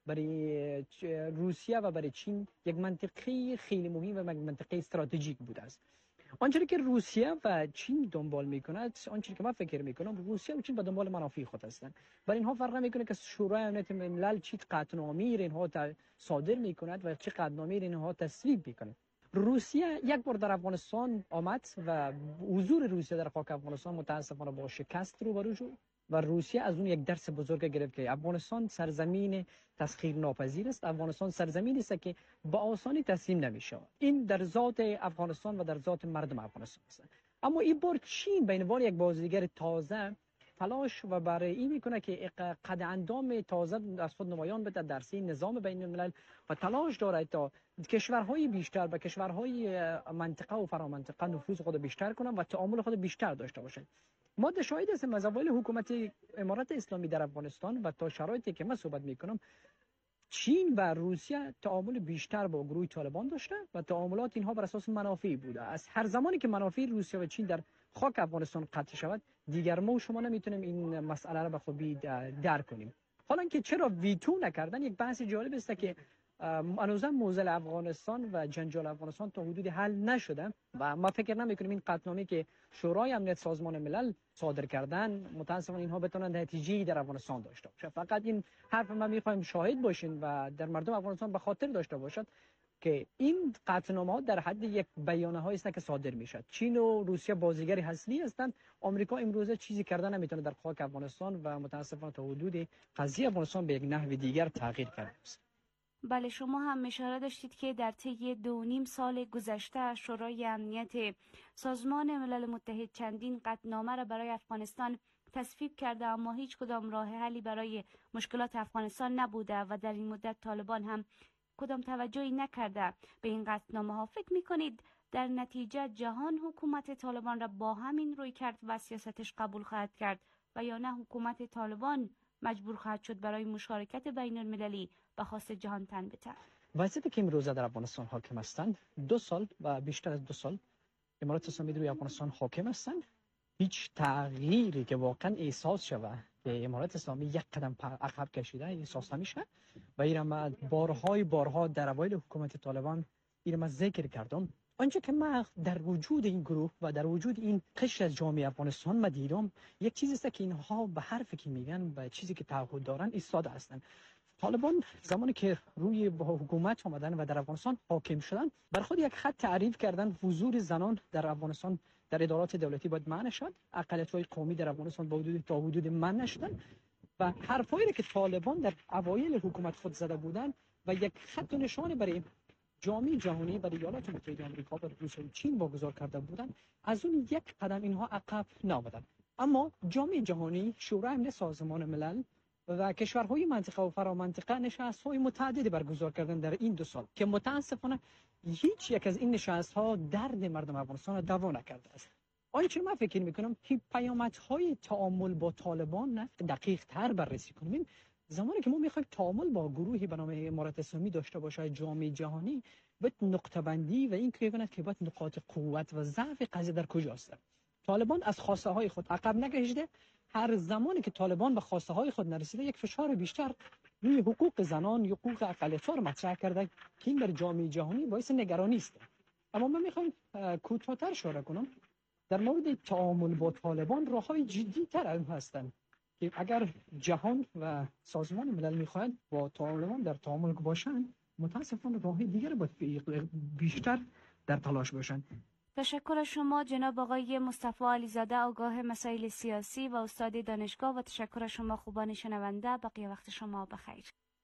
برای روسیه و برای چین یک منطقه خیلی مهم و منطقه استراتژیک بوده است. آنچه که روسیه و چین دنبال میکند، آنچه که من فکر میکنم روسیه و چین به دنبال منافع خود هستند. برای اینها فرق میکنه که شورای امنیت ملل چی قطعنامه اینها صادر میکند و چه قطعنامه اینها تصویب میکند. روسیه یک بار در افغانستان آمد و حضور روسیه در خاک افغانستان متاسفانه با شکست روبرو شد و روسیه از اون یک درس بزرگ گرفت که افغانستان سرزمین تسخیر ناپذیر است. افغانستان سرزمینی است که با آسانی تسلیم نمیشه. این در ذات افغانستان و در ذات مردم افغانستان است. اما این بار چین به عنوان یک بازیگر تازه تلاش و برای این میکنه که قد اندام تازه از خود نمایان بده در سه نظام بین الملل و تلاش داره تا کشورهای بیشتر به کشورهای منطقه و فرامنطقه نفوذ خود بیشتر کنن و تعامل خود بیشتر داشته باشند. ما شاهد هستیم از اول حکومت امارات اسلامی در افغانستان و تا شرایطی که من صحبت میکنم، چین و روسیه تعامل بیشتر با گروه طالبان داشته و تعاملات اینها بر اساس منافع بوده. از هر زمانی که منافع روسیه و چین در خاک افغانستان قطع شود، دیگر ما و شما نمیتونیم این مسئله را به خوبی درک کنیم. حالا که چرا ویتو نکردن یک بحث جالب است که هنوزم موضوع افغانستان و جنجال افغانستان تا حدودی حل نشده و ما فکر نمی‌کنیم این قطعنامه که شورای امنیت سازمان ملل صادر کردن متأسفانه اینها بتونن نتیجه‌ای در افغانستان داشته باشه. فقط این حرف ما می‌خوایم شاهد باشین و در مردم افغانستان به خاطر داشته باشد که این قطعنامه‌ها در حد یک بیانیه‌ای است که صادر میشد. چین و روسیه بازیگر اصلی هستند. آمریکا امروزه چیزی کردن نمیتونه در خاک افغانستان و متأسفانه تا حدود قضیه افغانستان به یک نحو دیگر تغییر کرده است. بله، شما هم اشاره داشتید که در طی دو نیم سال گذشته شورای امنیت سازمان ملل متحد چندین قطعنامه را برای افغانستان تصویب کرده، اما هیچ کدام راه حلی برای مشکلات افغانستان نبوده و در این مدت طالبان هم کدام توجهی نکرده به این قطعنامه ها. فکر میکنید در نتیجه جهان حکومت طالبان را با همین روی کرد و سیاستش قبول خواهد کرد و یا نه حکومت طالبان مجبور خواهد شد برای مشارکت بین المللی به خواست جهان تن بده. وضعیتی که امروز در افغانستان حاکم هستند، دو سال و بیشتر از دو سال امارات اسلامی روی افغانستان حاکم هستند. هیچ تغییری که واقعا احساس شود که امارات اسلامی یک قدم عقب کشیده احساس نمیشه و ایرم بارهای بارها در اوایل حکومت طالبان ایرم ذکر کردم. آنچه که من در وجود این گروه و در وجود این قشر از جامعه افغانستان ما دیدم، یک چیزی است که اینها به حرفی که میگن به چیزی که تعهد دارن ایستاده هستند. طالبان زمانی که روی حکومت آمدن و در افغانستان حاکم شدن، بر خود یک خط تعریف کردن حضور زنان در افغانستان در ادارات دولتی باید منع شد، اقلیت‌های قومی در افغانستان با حدود تا حدود منع شدن و حرفایی که طالبان در اوایل حکومت خود زده بودند و یک خط و نشان برای جامعه جهانی برای ایالات متحده آمریکا و روسیه و چین واگذار کرده بودند، از اون یک قدم اینها عقب نآمدند. اما جامعه جهانی، شورای امنیت سازمان ملل و کشورهای منطقه و فرامنطقه نشست‌های متعددی برگزار کردن در این دو سال که متاسفانه هیچ یک از این نشست‌ها درد مردم افغانستان را دوا نکرده است. آنچه من فکر می‌کنم که پیامدهای تعامل با طالبان دقیق تر بررسی کنیم. زمانی که ما می‌خوایم تعامل با گروهی به نام امارات اسلامی داشته باشه جامعه جهانی، باید نقطه بندی و این که بگوید که باید نقاط قوت و ضعف قضیه در کجاست. طالبان از خواسته های خود عقب نگشته. هر زمانی که طالبان به خواسته های خود نرسیده، یک فشار بیشتر روی حقوق زنان، حقوق اقلیت‌ها را مطرح کرده که این بر جامعه جهانی باعث نگرانی است. اما من می‌خوام کوتاه‌تر اشاره کنم در مورد تعامل با طالبان. راه‌های جدی‌تر هم هستند که اگر جهان و سازمان ملل می‌خواهند با طالبان در تعامل باشند، متأسفانه راه‌های دیگر باید بیشتر در تلاش باشند. تشکر از شما جناب آقای مصطفی علیزاده، آگاه مسائل سیاسی و استاد دانشگاه، و تشکر از شما خوبان شنونده. بقیه وقت شما بخیر.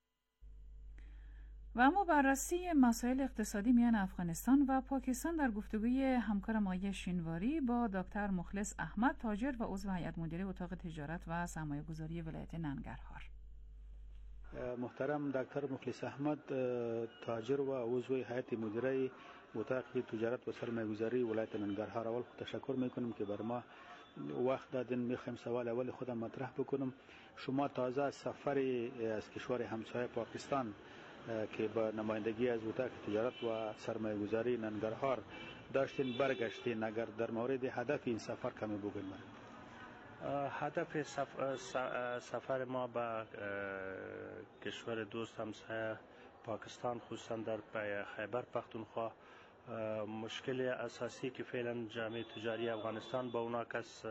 و اما بررسی مسائل اقتصادی میان افغانستان و پاکستان در گفتگوی همکار مایه شینواری با دکتر مخلص احمد، تاجر و عضو هیئت مدیره اتاق تجارت و سرمایه گذاری ولایت ننگرهار. محترم دکتر مخلص احمد، تاجر و عضو هیئت مدیره اتاق تجارت و سرمایه گذاری ولایت ننگرهار، اول تشکر میکنم که بر ما وقت دادن. میخوایم سوال اول خودم مطرح بکنم. شما تازه سفر از کشور همسایه پاکستان که با نمایندگی از اتاق تجارت و سرمایه گذاری ننگرهار داشتین برگشتین، اگر در مورد هدف این سفر کمی بگویید. هدف سفر, سفر ما به کشور دوست همسایه پاکستان، خصوصا در خیبر پختونخوا، مشکل اساسی که فعلا جامعه تجاری افغانستان با اونا کس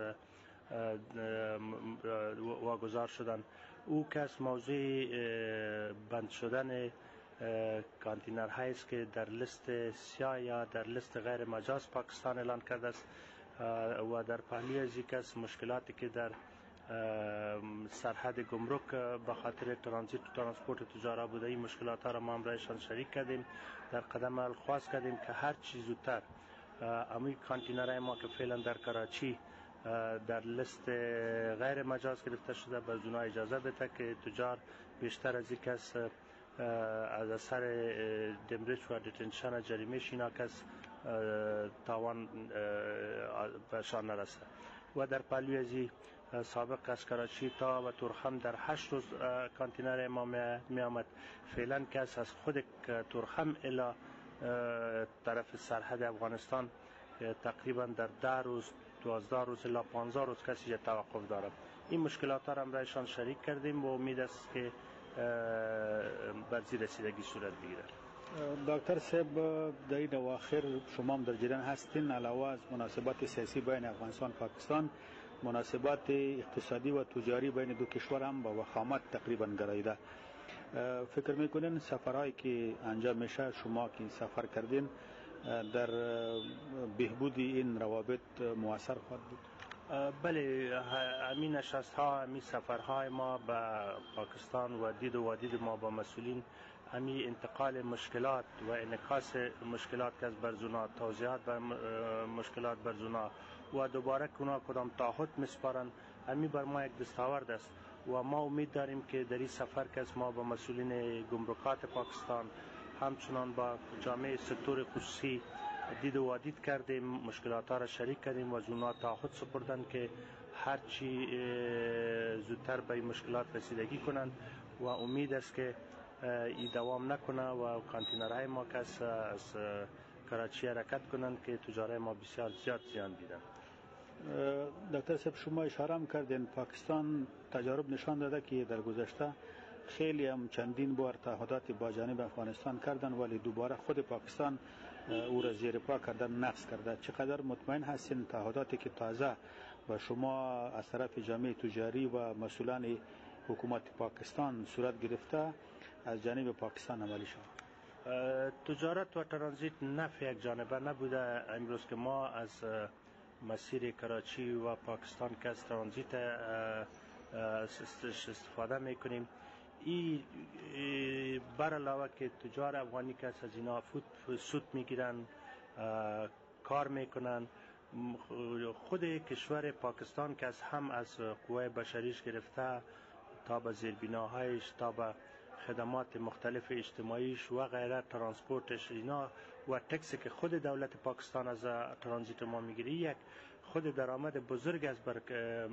واگذار شدن، او کس موضوع بند شدن کانتینرهایی است که در لیست سیاه یا در لیست غیر مجاز پاکستان اعلان کرده است و در پهلوی از یک از مشکلاتی که در سرحد گمرک به خاطر ترانزیت و ترانسپورت تجارت بوده، این مشکلات ها را ما هم رایشان شریک کردیم. در قدم اول خواست کردیم که هر چیز زودتر امی کانتینرهای ما که فعلا در کراچی در لیست غیر مجاز گرفته شده به زونا اجازه بده که تجار بیشتر از یک از از اثر دمرچ و دیتنشن جریمه شینا کس تاوان بهشان نرسه. و در پهلوی ازی سابق از کراچی تا و تورخم در هشت روز کانتینر ما می آمد. فعلا کس از خود تورخم الی طرف سرحد افغانستان تقریبا در ده روز، دوازده روز الی پانزده روز کسی توقف دارد. این مشکلات را هم رایشان شریک کردیم و امید است که بر زیر رسیدگی صورت بگیرد. دکتر صاحب، در این اواخر شما هم در جریان هستین، علاوه از مناسبات سیاسی بین افغانستان و پاکستان، مناسبات اقتصادی و تجاری بین دو کشور هم با وخامت تقریبا گراییده. فکر میکنین سفرهایی که انجام میشه، شما که سفر کردین، در بهبود این روابط مؤثر خواهد بود؟ بله، همین نشست ها، همین سفرهای ما به پاکستان و دید و وادید ما با مسئولین، همین انتقال مشکلات و انعکاس مشکلات که از برزونا، توضیحات بر مشکلات برزونا و دوباره کنا کدام تعهد مسپارن، همین بر ما یک دستاورد است و ما امید داریم که در این سفر که از ما با مسئولین گمرکات پاکستان، همچنان با جامعه سکتور خصوصی دید و وادید کردیم، مشکلات ها را شریک کردیم و از اونا تعهد سپردن که هرچی زودتر به این مشکلات رسیدگی کنند و امید است که این دوام نکنه و کانتینرهای ما کس از کراچی حرکت کنند که تجاره ما بسیار زیاد زیان دیدن. دکتر صاحب شما اشاره هم کردین پاکستان تجارب نشان داده که در گذشته خیلی هم چندین بار تعهدات با جانب افغانستان کردن ولی دوباره خود پاکستان او را زیر پا کردن نقض کرده. چقدر مطمئن هستین تعهداتی که تازه و شما از طرف جامعه تجاری و مسئولان حکومت پاکستان صورت گرفته از جانب پاکستان عملی شد؟ تجارت و ترانزیت نفع یک جانبه نبوده. امروز که ما از مسیر کراچی و پاکستان که از ترانزیت استفاده میکنیم، این بر علاوه که تجار افغانی که از اینا سود میگیرن، کار میکنن، خود کشور پاکستان که از هم از قوه بشریش گرفته تا به زیربناهایش تا به خدمات مختلف اجتماعیش و غیره، ترانسپورتش اینا و تکسی که خود دولت پاکستان از ترانزیت ما میگیری یک خود درآمد بزرگ است بر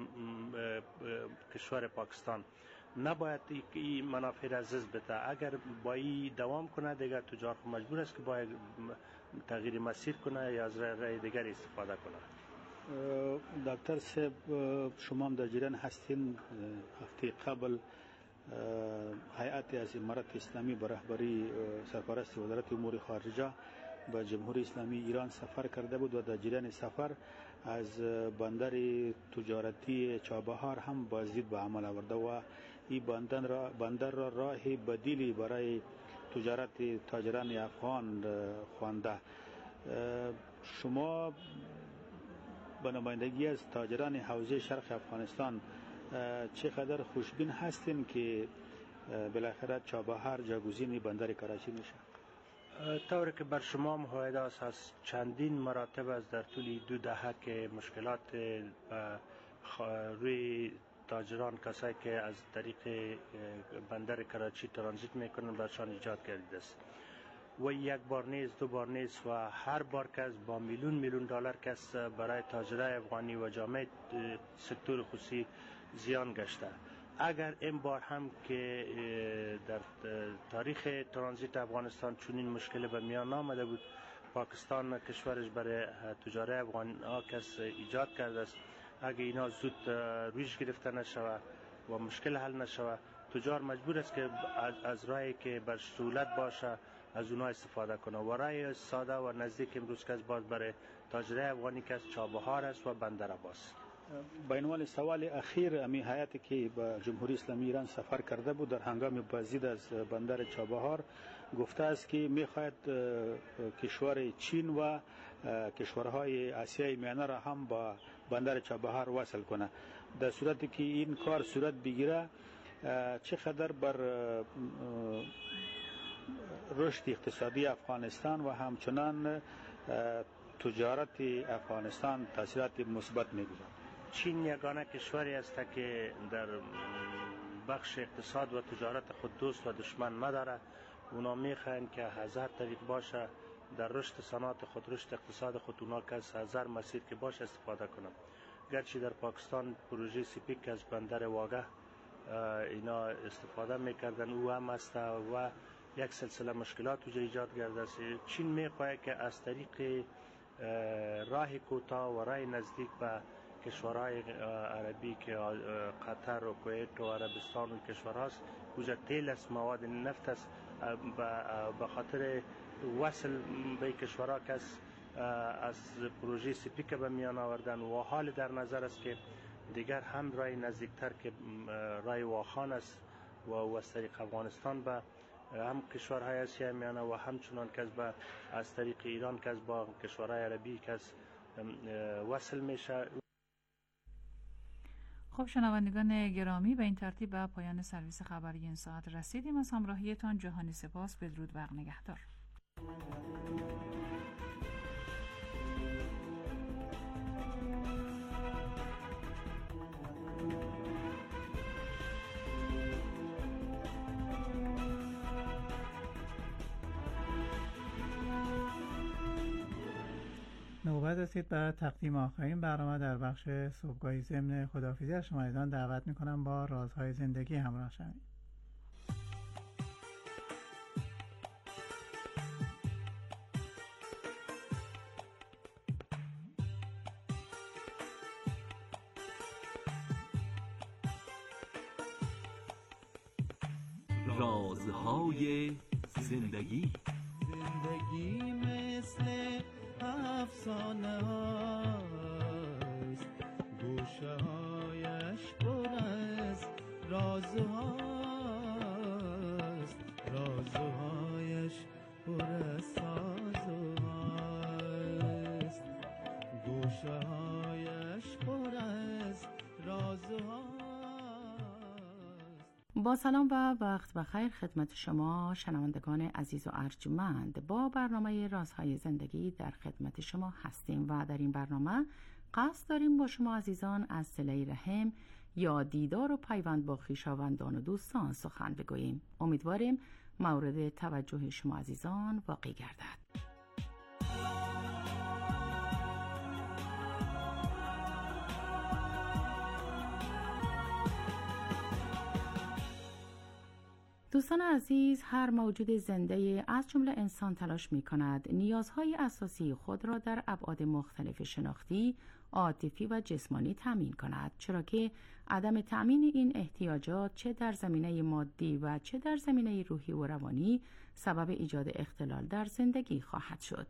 کشور پاکستان. نباید این منافع را زز بده. اگر با این دوام کنه دیگر تجار مجبور است که باید تغییر مسیر کنه یا از راه دیگر استفاده کنه. دکتر صاحب شما هم در جریان هستین. هفته قبل هیئت از امارت اسلامی به رهبری سرپرست وزارت امور خارجه به جمهوری اسلامی ایران سفر کرده بود و در جریان سفر از بندر تجارتی چابهار هم بازدید به عمل آورده و این بندر را بندر را راه بدیلی برای تجارت تاجران افغان خوانده. شما به نمایندگی از تاجران حوزه شرق افغانستان چقدر خوشبین هستین که بالاخره چابهار جاگزین بندر کراچی میشه؟ طوری که بر شما مشاهده است از چندین مراتب از در طول دو دهه که مشکلات روی تاجران کسایی که از طریق بندر کراچی ترانزیت میکنن برشان ایجاد کرده است و یک بار نیست دو بار نیست و هر بار کس با میلیون میلیون دلار کس برای تاجرای افغانی و جامعه سکتور خصوصی زیان گشته. اگر این بار هم که در تاریخ ترانزیت افغانستان چنین مشکل به میان آمده بود، پاکستان کشورش برای تجاره افغان ها کس ایجاد کرده است، اگر اینا زود رویش گرفته نشود و مشکل حل نشود، تجار مجبور است که از راهی که بر سهولت باشه از اونها استفاده کنه و راه ساده و نزدیک امروز که باز برای تاجره افغانی که از چابهار است و بندر عباس. با عنوان سوال اخیر، امی هیئتی که به جمهوری اسلامی ایران سفر کرده بود در هنگام بازدید از بندر چابهار گفته است که میخواهد کشور چین و کشورهای آسیای میانه را هم با بندر چابهار وصل کنه. در صورتی که این کار صورت بگیره چقدر بر رشد اقتصادی افغانستان و همچنان تجارت افغانستان تاثیرات مثبت میگذارد؟ چین یگانه کشوری است که در بخش اقتصاد و تجارت خود دوست و دشمن نداره. اونا میخواهند که هزار طریق باشه در رشد صنعت خود، رشد اقتصاد خود، اونا که از هزار مسیر که باشه استفاده کنند. گرچه در پاکستان پروژه سیپیک از بندر واگه اینا استفاده میکردن او هم است و یک سلسله مشکلات وجود ایجاد کرده است. چین میخواهد که از طریق راه کوتاه و راه نزدیک به کشورهای عربی که قطر و کویت و عربستان و کشورهاست وجود تیل است، مواد نفت است، به خاطر وصل به کشورها که از پروژه سیپیک به میان آوردن و حال در نظر است که دیگر هم راه نزدیکتر که راه واخان است و از طریق افغانستان به هم کشورهای آسیا میانه و همچنان که از طریق ایران که با کشورهای عربی که وصل میشه. خب شنوندگان گرامی، به این ترتیب به پایان سرویس خبری این ساعت رسیدیم. از همراهیتان جهانی سپاس. بدرود و نگهدار. نوبت رسید به تقدیم آخرین برنامه در بخش صبحگاهی. ضمن خداحافظی از شما عزیزان دعوت میکنم با رازهای زندگی همراه شوید. رازهای زندگی. زندگی مثل افسانه هاست، گوشه هایش پر از رازهاست، رازهایش پر از سازهاست، گوشه هایش پر از رازهاست. با سلام و وقت بخیر خدمت شما شنوندگان عزیز و ارجمند. با برنامه رازهای زندگی در خدمت شما هستیم و در این برنامه قصد داریم با شما عزیزان از صله رحم یا دیدار و پیوند با خویشاوندان و دوستان سخن بگوییم. امیدواریم مورد توجه شما عزیزان واقع گردد. دوستان عزیز، هر موجود زنده از جمله انسان تلاش می کند نیازهای اساسی خود را در ابعاد مختلف شناختی، عاطفی و جسمانی تامین کند، چرا که عدم تامین این احتیاجات چه در زمینه مادی و چه در زمینه روحی و روانی سبب ایجاد اختلال در زندگی خواهد شد.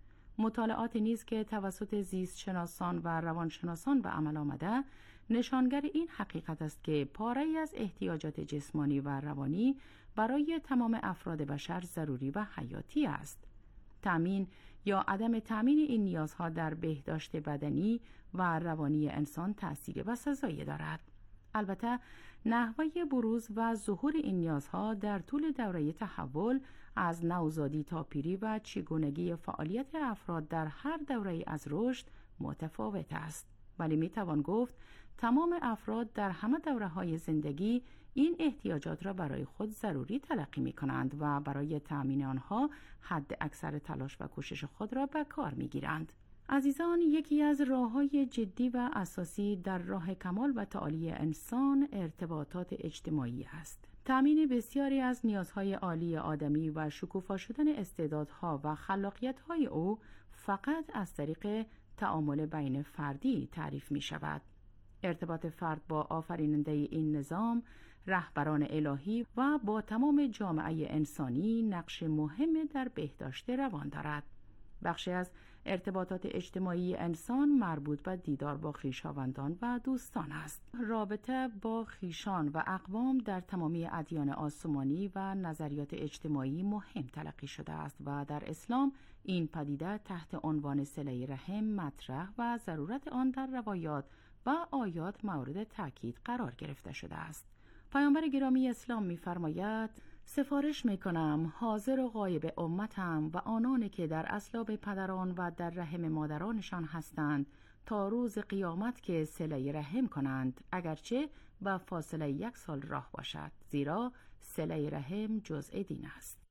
مطالعات نیز که توسط زیست شناسان و روانشناسان به عمل آمده نشانگر این حقیقت است که پاره‌ای از احتیاجات جسمانی و روانی برای تمام افراد بشر ضروری و حیاتی است. تامین یا عدم تامین این نیازها در بهداشت بدنی و روانی انسان تأثیر بسزایی دارد. البته نحوه بروز و ظهور این نیازها در طول دوره تحول از نوزادی تا پیری و چگونگی فعالیت افراد در هر دوره از رشد متفاوت است، ولی می توان گفت تمام افراد در همه دوره‌های زندگی این احتیاجات را برای خود ضروری تلقی می کنند و برای تأمین آنها حد اکثر تلاش و کوشش خود را به کار می گیرند. عزیزان، یکی از راه‌های جدی و اساسی در راه کمال و تعالی انسان ارتباطات اجتماعی است. تأمین بسیاری از نیازهای عالی آدمی و شکوفا شدن استعدادها و خلاقیت‌های او فقط از طریق تعامل بین فردی تعریف می شود. ارتباط فرد با آفریننده این نظام، رهبران الهی و با تمام جامعه انسانی نقش مهم در بهداشت روان دارد. بخشی از ارتباطات اجتماعی انسان مربوط به دیدار با خویشاوندان و دوستان است. رابطه با خویشان و اقوام در تمامی ادیان آسمانی و نظریات اجتماعی مهم تلقی شده است و در اسلام این پدیده تحت عنوان صله رحم مطرح و ضرورت آن در روایات و آیات مورد تاکید قرار گرفته شده است. پیامبر گرامی اسلام می‌فرماید: سفارش می‌کنم حاضر و غایب امتم و آنانی که در اصلاب پدران و در رحم مادرانشان هستند تا روز قیامت که صله رحم کنند، اگرچه با فاصله یک سال راه باشد، زیرا صله رحم جزء دین است.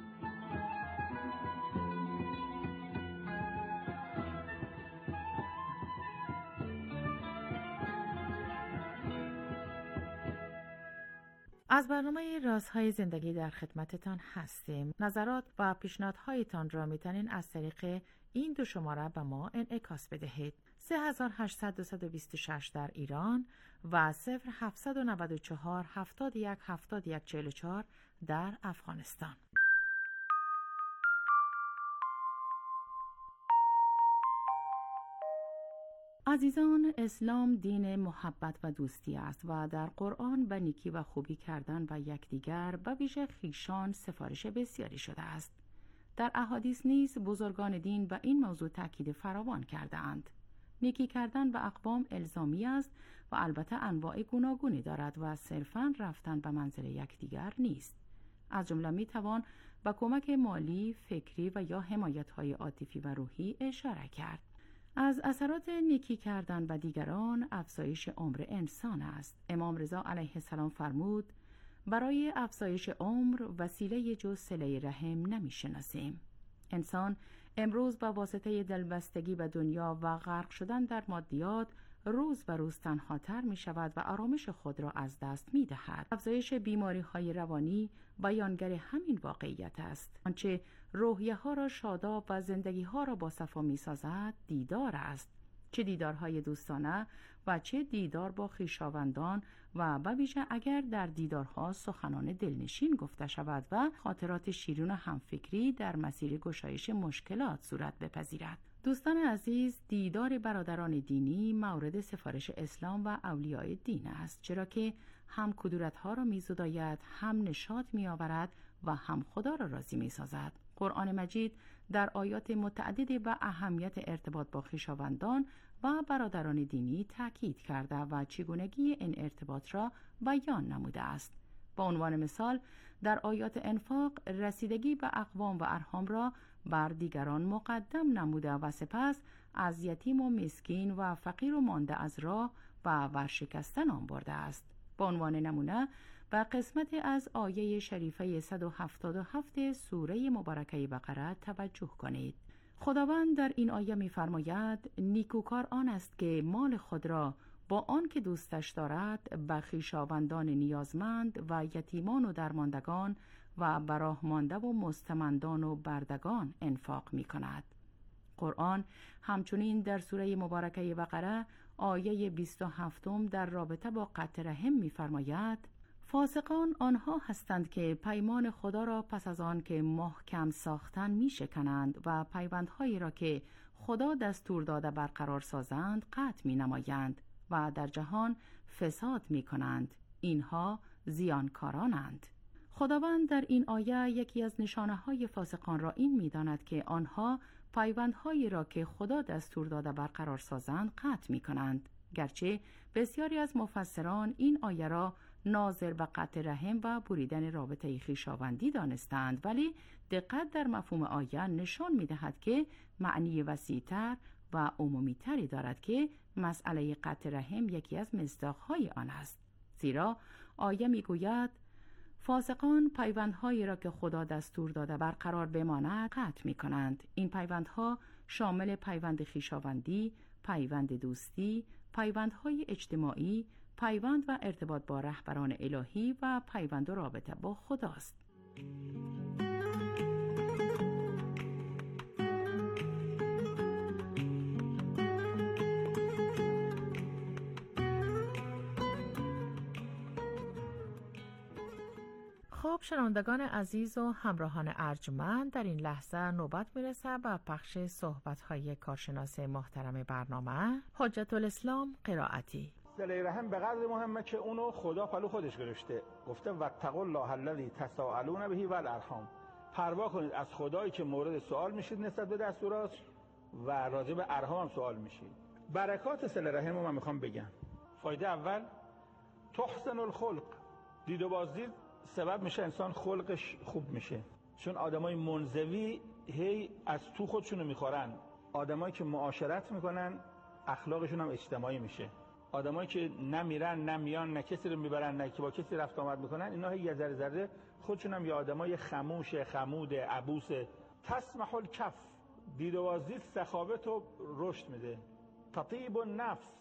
از برنامه رازهای زندگی در خدمتتان هستیم. نظرات و پیشنهادهایتان را میتونین از طریق این دو شماره به ما انعکاس بدهید: سه هزار و هشتصد و بیست و شش در ایران و صفر هفتصد و نود و چهار هفتاد و یک هفتاد و یک چهل و چهار در افغانستان. عزیزان، اسلام دین محبت و دوستی است و در قرآن به نیکی و خوبی کردن و یکدیگر به ویژه خویشان سفارش بسیاری شده است. در احادیث نیز بزرگان دین به این موضوع تاکید فراوان کرده اند. نیکی کردن به اقوام الزامی است و البته انواع گوناگونی دارد و صرفاً رفتن به منزل یکدیگر نیست. از جمله می توان به کمک مالی، فکری و یا حمایت‌های عاطفی و روحی اشاره کرد. از اثرات نیکی کردن به دیگران افزایش عمر انسان است. امام رضا علیه السلام فرمود: برای افزایش عمر وسیله جز صله رحم نمی شناسیم. انسان امروز با واسطه دلبستگی به دنیا و غرق شدن در مادیات روز به روز تنهاتر می شود و آرامش خود را از دست می دهد. افزایش بیماری های روانی بیانگر همین واقعیت است. آنچه روحیه ها را شاداب و زندگی ها را با صفا می سازد دیدار است. چه دیدارهای دوستانه و چه دیدار با خویشاوندان و به ویژه اگر در دیدارها سخنان دلنشین گفته شود و خاطرات شیرین و همفکری در مسیر گشایش مشکلات صورت بپذیرد. دوستان عزیز، دیدار برادران دینی مورد سفارش اسلام و اولیای دین است، چرا که هم کدورت‌ها را می‌زداید، هم نشاط می‌آورد و هم خدا را راضی می‌سازد. قرآن مجید در آیات متعددی به اهمیت ارتباط با خویشاوندان و برادران دینی تاکید کرده و چگونگی این ارتباط را بیان نموده است. به عنوان مثال در آیات انفاق رسیدگی به اقوام و ارحام را بر دیگران مقدم نموده و سپس از یتیم و مسکین و فقیر و مانده از راه و ورشکسته نام برده است. به عنوان نمونه به قسمت از آیه شریفه صد و هفتاد و هفت سوره مبارکه بقره توجه کنید. خداوند در این آیه می‌فرماید نیکوکار آن است که مال خود را با آن که دوستش دارد به خویشاوندان نیازمند و یتیمان و درماندگان و براه مانده و مستمندان و بردگان انفاق می کند. قرآن همچنین در سوره مبارکه بقره آیه بیست و هفت در رابطه با قطع رحم می فرماید فاسقان آنها هستند که پیمان خدا را پس از آن که محکم ساختن می شکنند و پیوندهایی را که خدا دستور داده برقرار سازند قطع می نمایند و در جهان فساد می کنند. اینها زیانکارانند. خداوند در این آیه یکی از نشانه های فاسقان را این می داند که آنها پیوندهایی را که خدا دستور داده برقرار سازند قطع می کنند. گرچه بسیاری از مفسران این آیه را ناظر به قطع رحم و بریدن رابطه خویشاوندی دانستند، ولی دقت در مفهوم آیه نشان می دهد که معنی وسیع‌تر و عمومی‌تری دارد که مسئله قطع رحم یکی از مصداق‌های آن است. زیرا آیه می گوید فاسقان پیوندهایی را که خدا دستور داده برقرار بماند قطع می کنند. این پیوندها شامل پیوند خویشاوندی، پیوند دوستی، پیوندهای اجتماعی، پیوند و ارتباط با رهبران الهی و پیوند و رابطه با خداست. خب شنوندگان عزیز و همراهان ارجمند، در این لحظه نوبت میرسه به پخش صحبت‌های کارشناس محترم برنامه حجت الاسلام قرائتی. صله رحم به قدر مهمه که اونو خدا پلو خودش گرفته. گفته واتقوا الله الذی تساءلون به والارحام. پروا کنید از خدایی که مورد سوال میشید نسبت به دستورات و راجع به ارحام هم سوال میشید. برکات صله رحم رو من میخوام بگم. فایده اول تحسن الخلق. دید و بازدید سبب میشه انسان خلقش خوب میشه، چون آدمای منزوی هی از تو خودشونو میخورن. آدمایی که معاشرت میکنن اخلاقشون هم اجتماعی میشه. آدمایی که نمیرن نمیان نه کسی رو میبرن نه که با کسی رفت آمد میکنن، اینا هی یه ذره ذره خودشون هم یه آدمای خموش خمود عبوس. تسمح الکف. دید و بازدید سخاوت و رشد میده. تطیب النفس.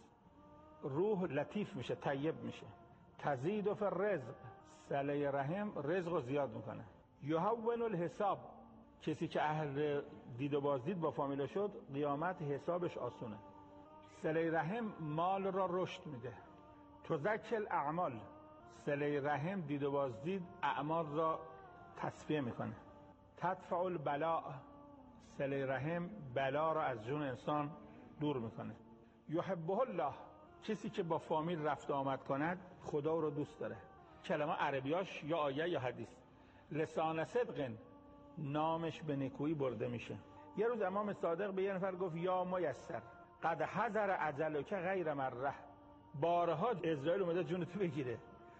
روح لطیف میشه، طیب میشه. تزید فی الرزق. صله رحم رزق رو زیاد میکنه. یهون الحساب. کسی که اهل دید و بازدید با فامیلا شد قیامت حسابش آسونه. صله رحم مال را رشد میده. تزکی الاعمال. صله رحم دید و بازدید اعمال را تصفیه میکنه. تدفع البلاء. صله رحم بلا را از جون انسان دور میکنه. یحبه الله. کسی که با فامیل رفت آمد کند خدا رو دوست داره. کلمه عربیاش یا آیه یا حدیث. لسان صدق نامش به نیکویی برده میشه. یه روز امام صادق به یه نفر گفت یا میسر قد حذر اجلک غیر مره. بارها اسرائیل اومده جونتو بگیره.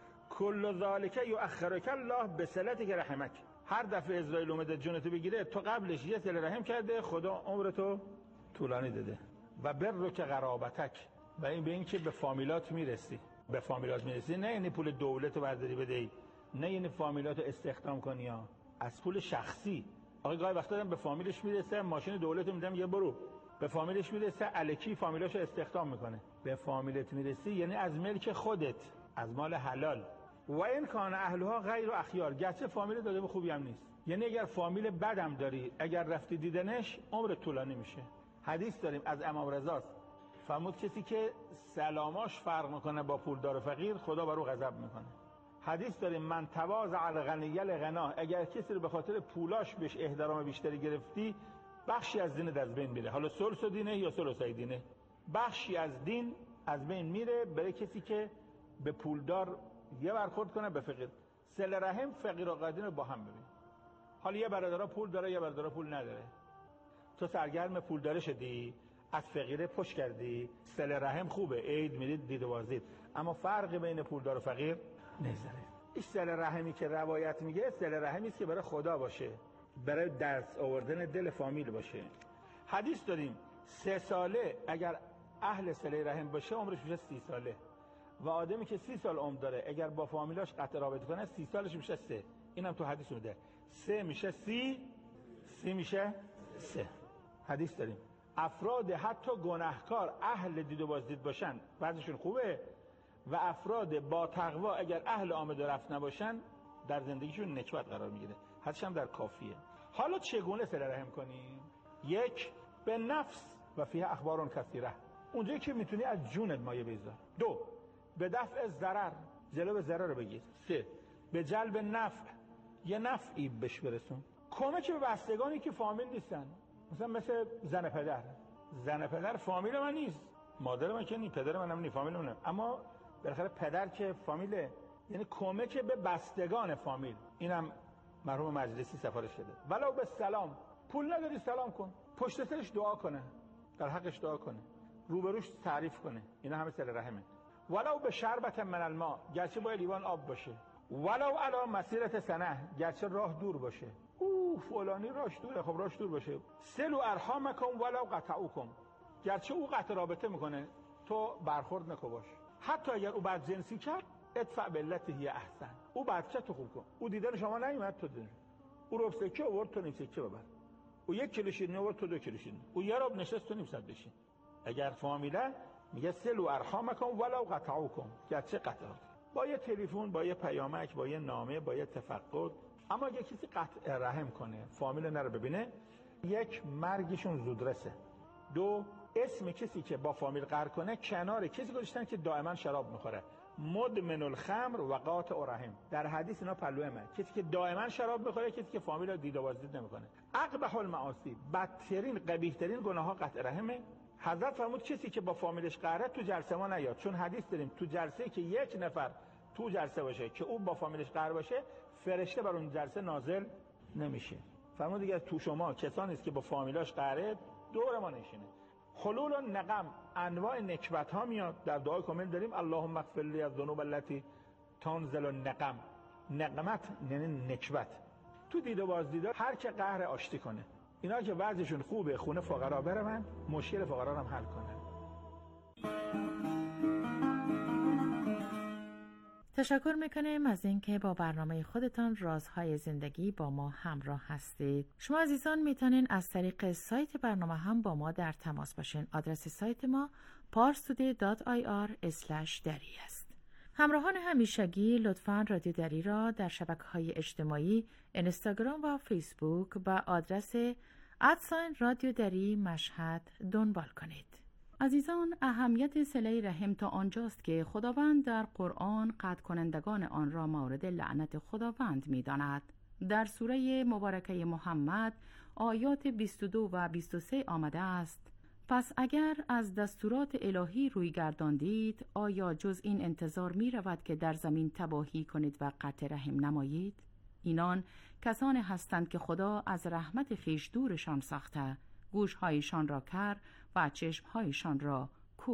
کل ذالک یؤخرک الله بصلتک رحمک. هر دفعه اسرائیل اومده جونتو بگیره تو قبلش یه صله رحم کرده، خدا عمرتو طولانی داده. و برک قرابتک. و این به این که به فامیلات میرسی. به فامیلات میرسی نه یعنی پول دولت رو برداری بدهی، نه یعنی فامیلات رو استخدام کنی، ها از پول شخصی آقا گاهی وقتا دارم به فامیلش میرسه، ماشین دولت میدم یه برو، به فامیلش میرسه الکی فامیلاشو استخدام میکنه. به فامیلت میرسی یعنی از ملک خودت، از مال حلال. و این کان اهلها غیر و اخیار، گرچه فامیل داده به خوبی هم نیست. یعنی اگر فامیل بدم داری، اگر رفتی دیدنش عمر طولانی میشه. حدیث داریم از امام رضاست، فرمود کسی که سلاماش فرق میکنه با پولدار و فقیر، خدا بر او غضب میکنه. حدیث داریم من تواضع الغنی الغنا، اگر کسی رو به خاطر پولاش بهش احترام بیشتری گرفتی، بخشی از دینت از بین میره. حالا ثلث دینه یا ثلثای دینه، بخشی از دین از بین میره برای کسی که به پولدار یه برخورد کنه، به فقیر. صله رحم فقیر و غنی رو با هم ببین. حالا یه برادر پول داره، یه برادر پول نداره، تو سرگرم پول داره شدی، از فقیره پشت کردی، صله رحم خوبه، عید میرید دید و بازدید، اما فرق بین پولدار و فقیر نمیذاره. این صله رحمی که روایت میگه صله رحمی است که برای خدا باشه، برای درس آوردن دل فامیل باشه. حدیث داریم سه ساله اگر اهل صله رحم باشه عمرش میشه سی ساله، و آدمی که سی سال عمر داره اگر با فامیلاش قطع رابطه کنه سی سالش میشه سه. اینم تو حدیث اومده، سه میشه سی، سی میشه سه. حدیث داریم افراد حتی گناهکار اهل دید و بازدید باشن بعضشون خوبه، و افراد با تقوا اگر اهل آمد و رفت نباشن در زندگیشون نکبت قرار میگیره. حدیث هم در کافیه. حالا چگونه صله رحم کنیم؟ یک، به نفس و فیه اخبار کثیره، اونجایی که میتونی از جونت مایه بذار. دو، به دفع ضرر، جلو ضرر رو بگیر. سه، به جلب نفع، یه نفعی بهش برسون. کمک به بستگانی که فامیل نیستن، مثلا مثل زن پدر. زن پدر فامیل من نیست، مادر من که نیست، پدر من هم نیست، فامیل منم، اما بالاخره پدر که فامیله. یعنی کمک به بستگان فامیل، اینم مرحوم مجلسی سفارش شده. ولو به سلام، پول نداری سلام کن، پشت سرش دعا کنه، در حقش دعا کنه، روبروش تعریف کنه، اینا همه صله رحمه. ولو به شربت من الماء، گرچه با لیوان آب باشه. ولو علی مسیرت سنه، گرچه راه دور باشه. او فلانی راش دوره، خب راش دور باشه. سلو ارحامکم ولو قطعوکم، گرچه او قطع رابطه میکنه تو برخورد نکو باش. حتی اگر او بد جنسی کرد، ادفع بالتی هی احسن، او بد کرد تو خوب کن. او دیدن شما نیومد تو دیدن، او رب سکه آورد تو نیم سکه ببر، او یک کیلو شیرینی آورد تو دو کیلو شیرینی، او یه رب نشست تو نیم ساعت بشین. اگر فامیله میگه سلو ارحامکم ولو قطعوکم، گرچه قطع، با یه تلفن، با یه پیامک، با یه نامه، با یه تفقد. اما اگه کسی قطع رحم کنه، فامیل نره ببینه، یک، مرگشون زودرسه. دو، اسم کسی که با فامیل قهر کنه کنار کسی گذاشتن که دائما شراب میخوره، مدمن الخمر و قاطع رحم. در حدیث اینا پلوه من، کسی که دائما شراب میخوره، کسی که فامیل رو دید و بازدید نمیکنه. اقبح المعاصی، بدترین قبیح ترین گناه ها قطع رحمه. حضرت فرمود کسی که با فامیلش قهره تو جلسه ما نیاد، چون حدیث داریم تو جلسه که یک نفر تو جلسه باشه که اون با فامیلش قهر باشه، فرشته بر اون جلسه نازل نمیشه. فرمود دیگه تو شما کسانی است که با فامیلاش قهره دور ما نشینه. حلول و نقم، انواع نکبت ها میاد. در دعای کامل داریم اللهم اغفر لی الذنوب التي تنزل النقم. نقمت یعنی نکبت. تو دید و بازدید هر که قهر آشتی کنه، اینا که وضعشون خوبه خونه فقرا برن، مشکل فقرا هم حل کنن. تشکر میکنیم از اینکه با برنامه خودتان رازهای زندگی با ما همراه هستید. شما عزیزان میتونین از طریق سایت برنامه هم با ما در تماس باشین. آدرس سایت ما پارستودی دات آی آر اسلش دری است. همراهان همیشگی لطفاً رادیو دری را در شبکه‌های اجتماعی اینستاگرام و فیسبوک با آدرس ادساین رادیو دری مشهد دنبال کنید. عزیزان، اهمیت صله رحم تا آنجاست که خداوند در قرآن قطع کنندگان آن را مورد لعنت خداوند می داند. در سوره مبارکه محمد آیات بیست و دو و بیست و سه آمده است: پس اگر از دستورات الهی روی گرداندید، آیا جز این انتظار می رود که در زمین تباهی کنید و قطع رحم نمایید؟ اینان کسانی هستند که خدا از رحمت خویش دورشان ساخته، گوشهایشان را کر و چشمهایشان را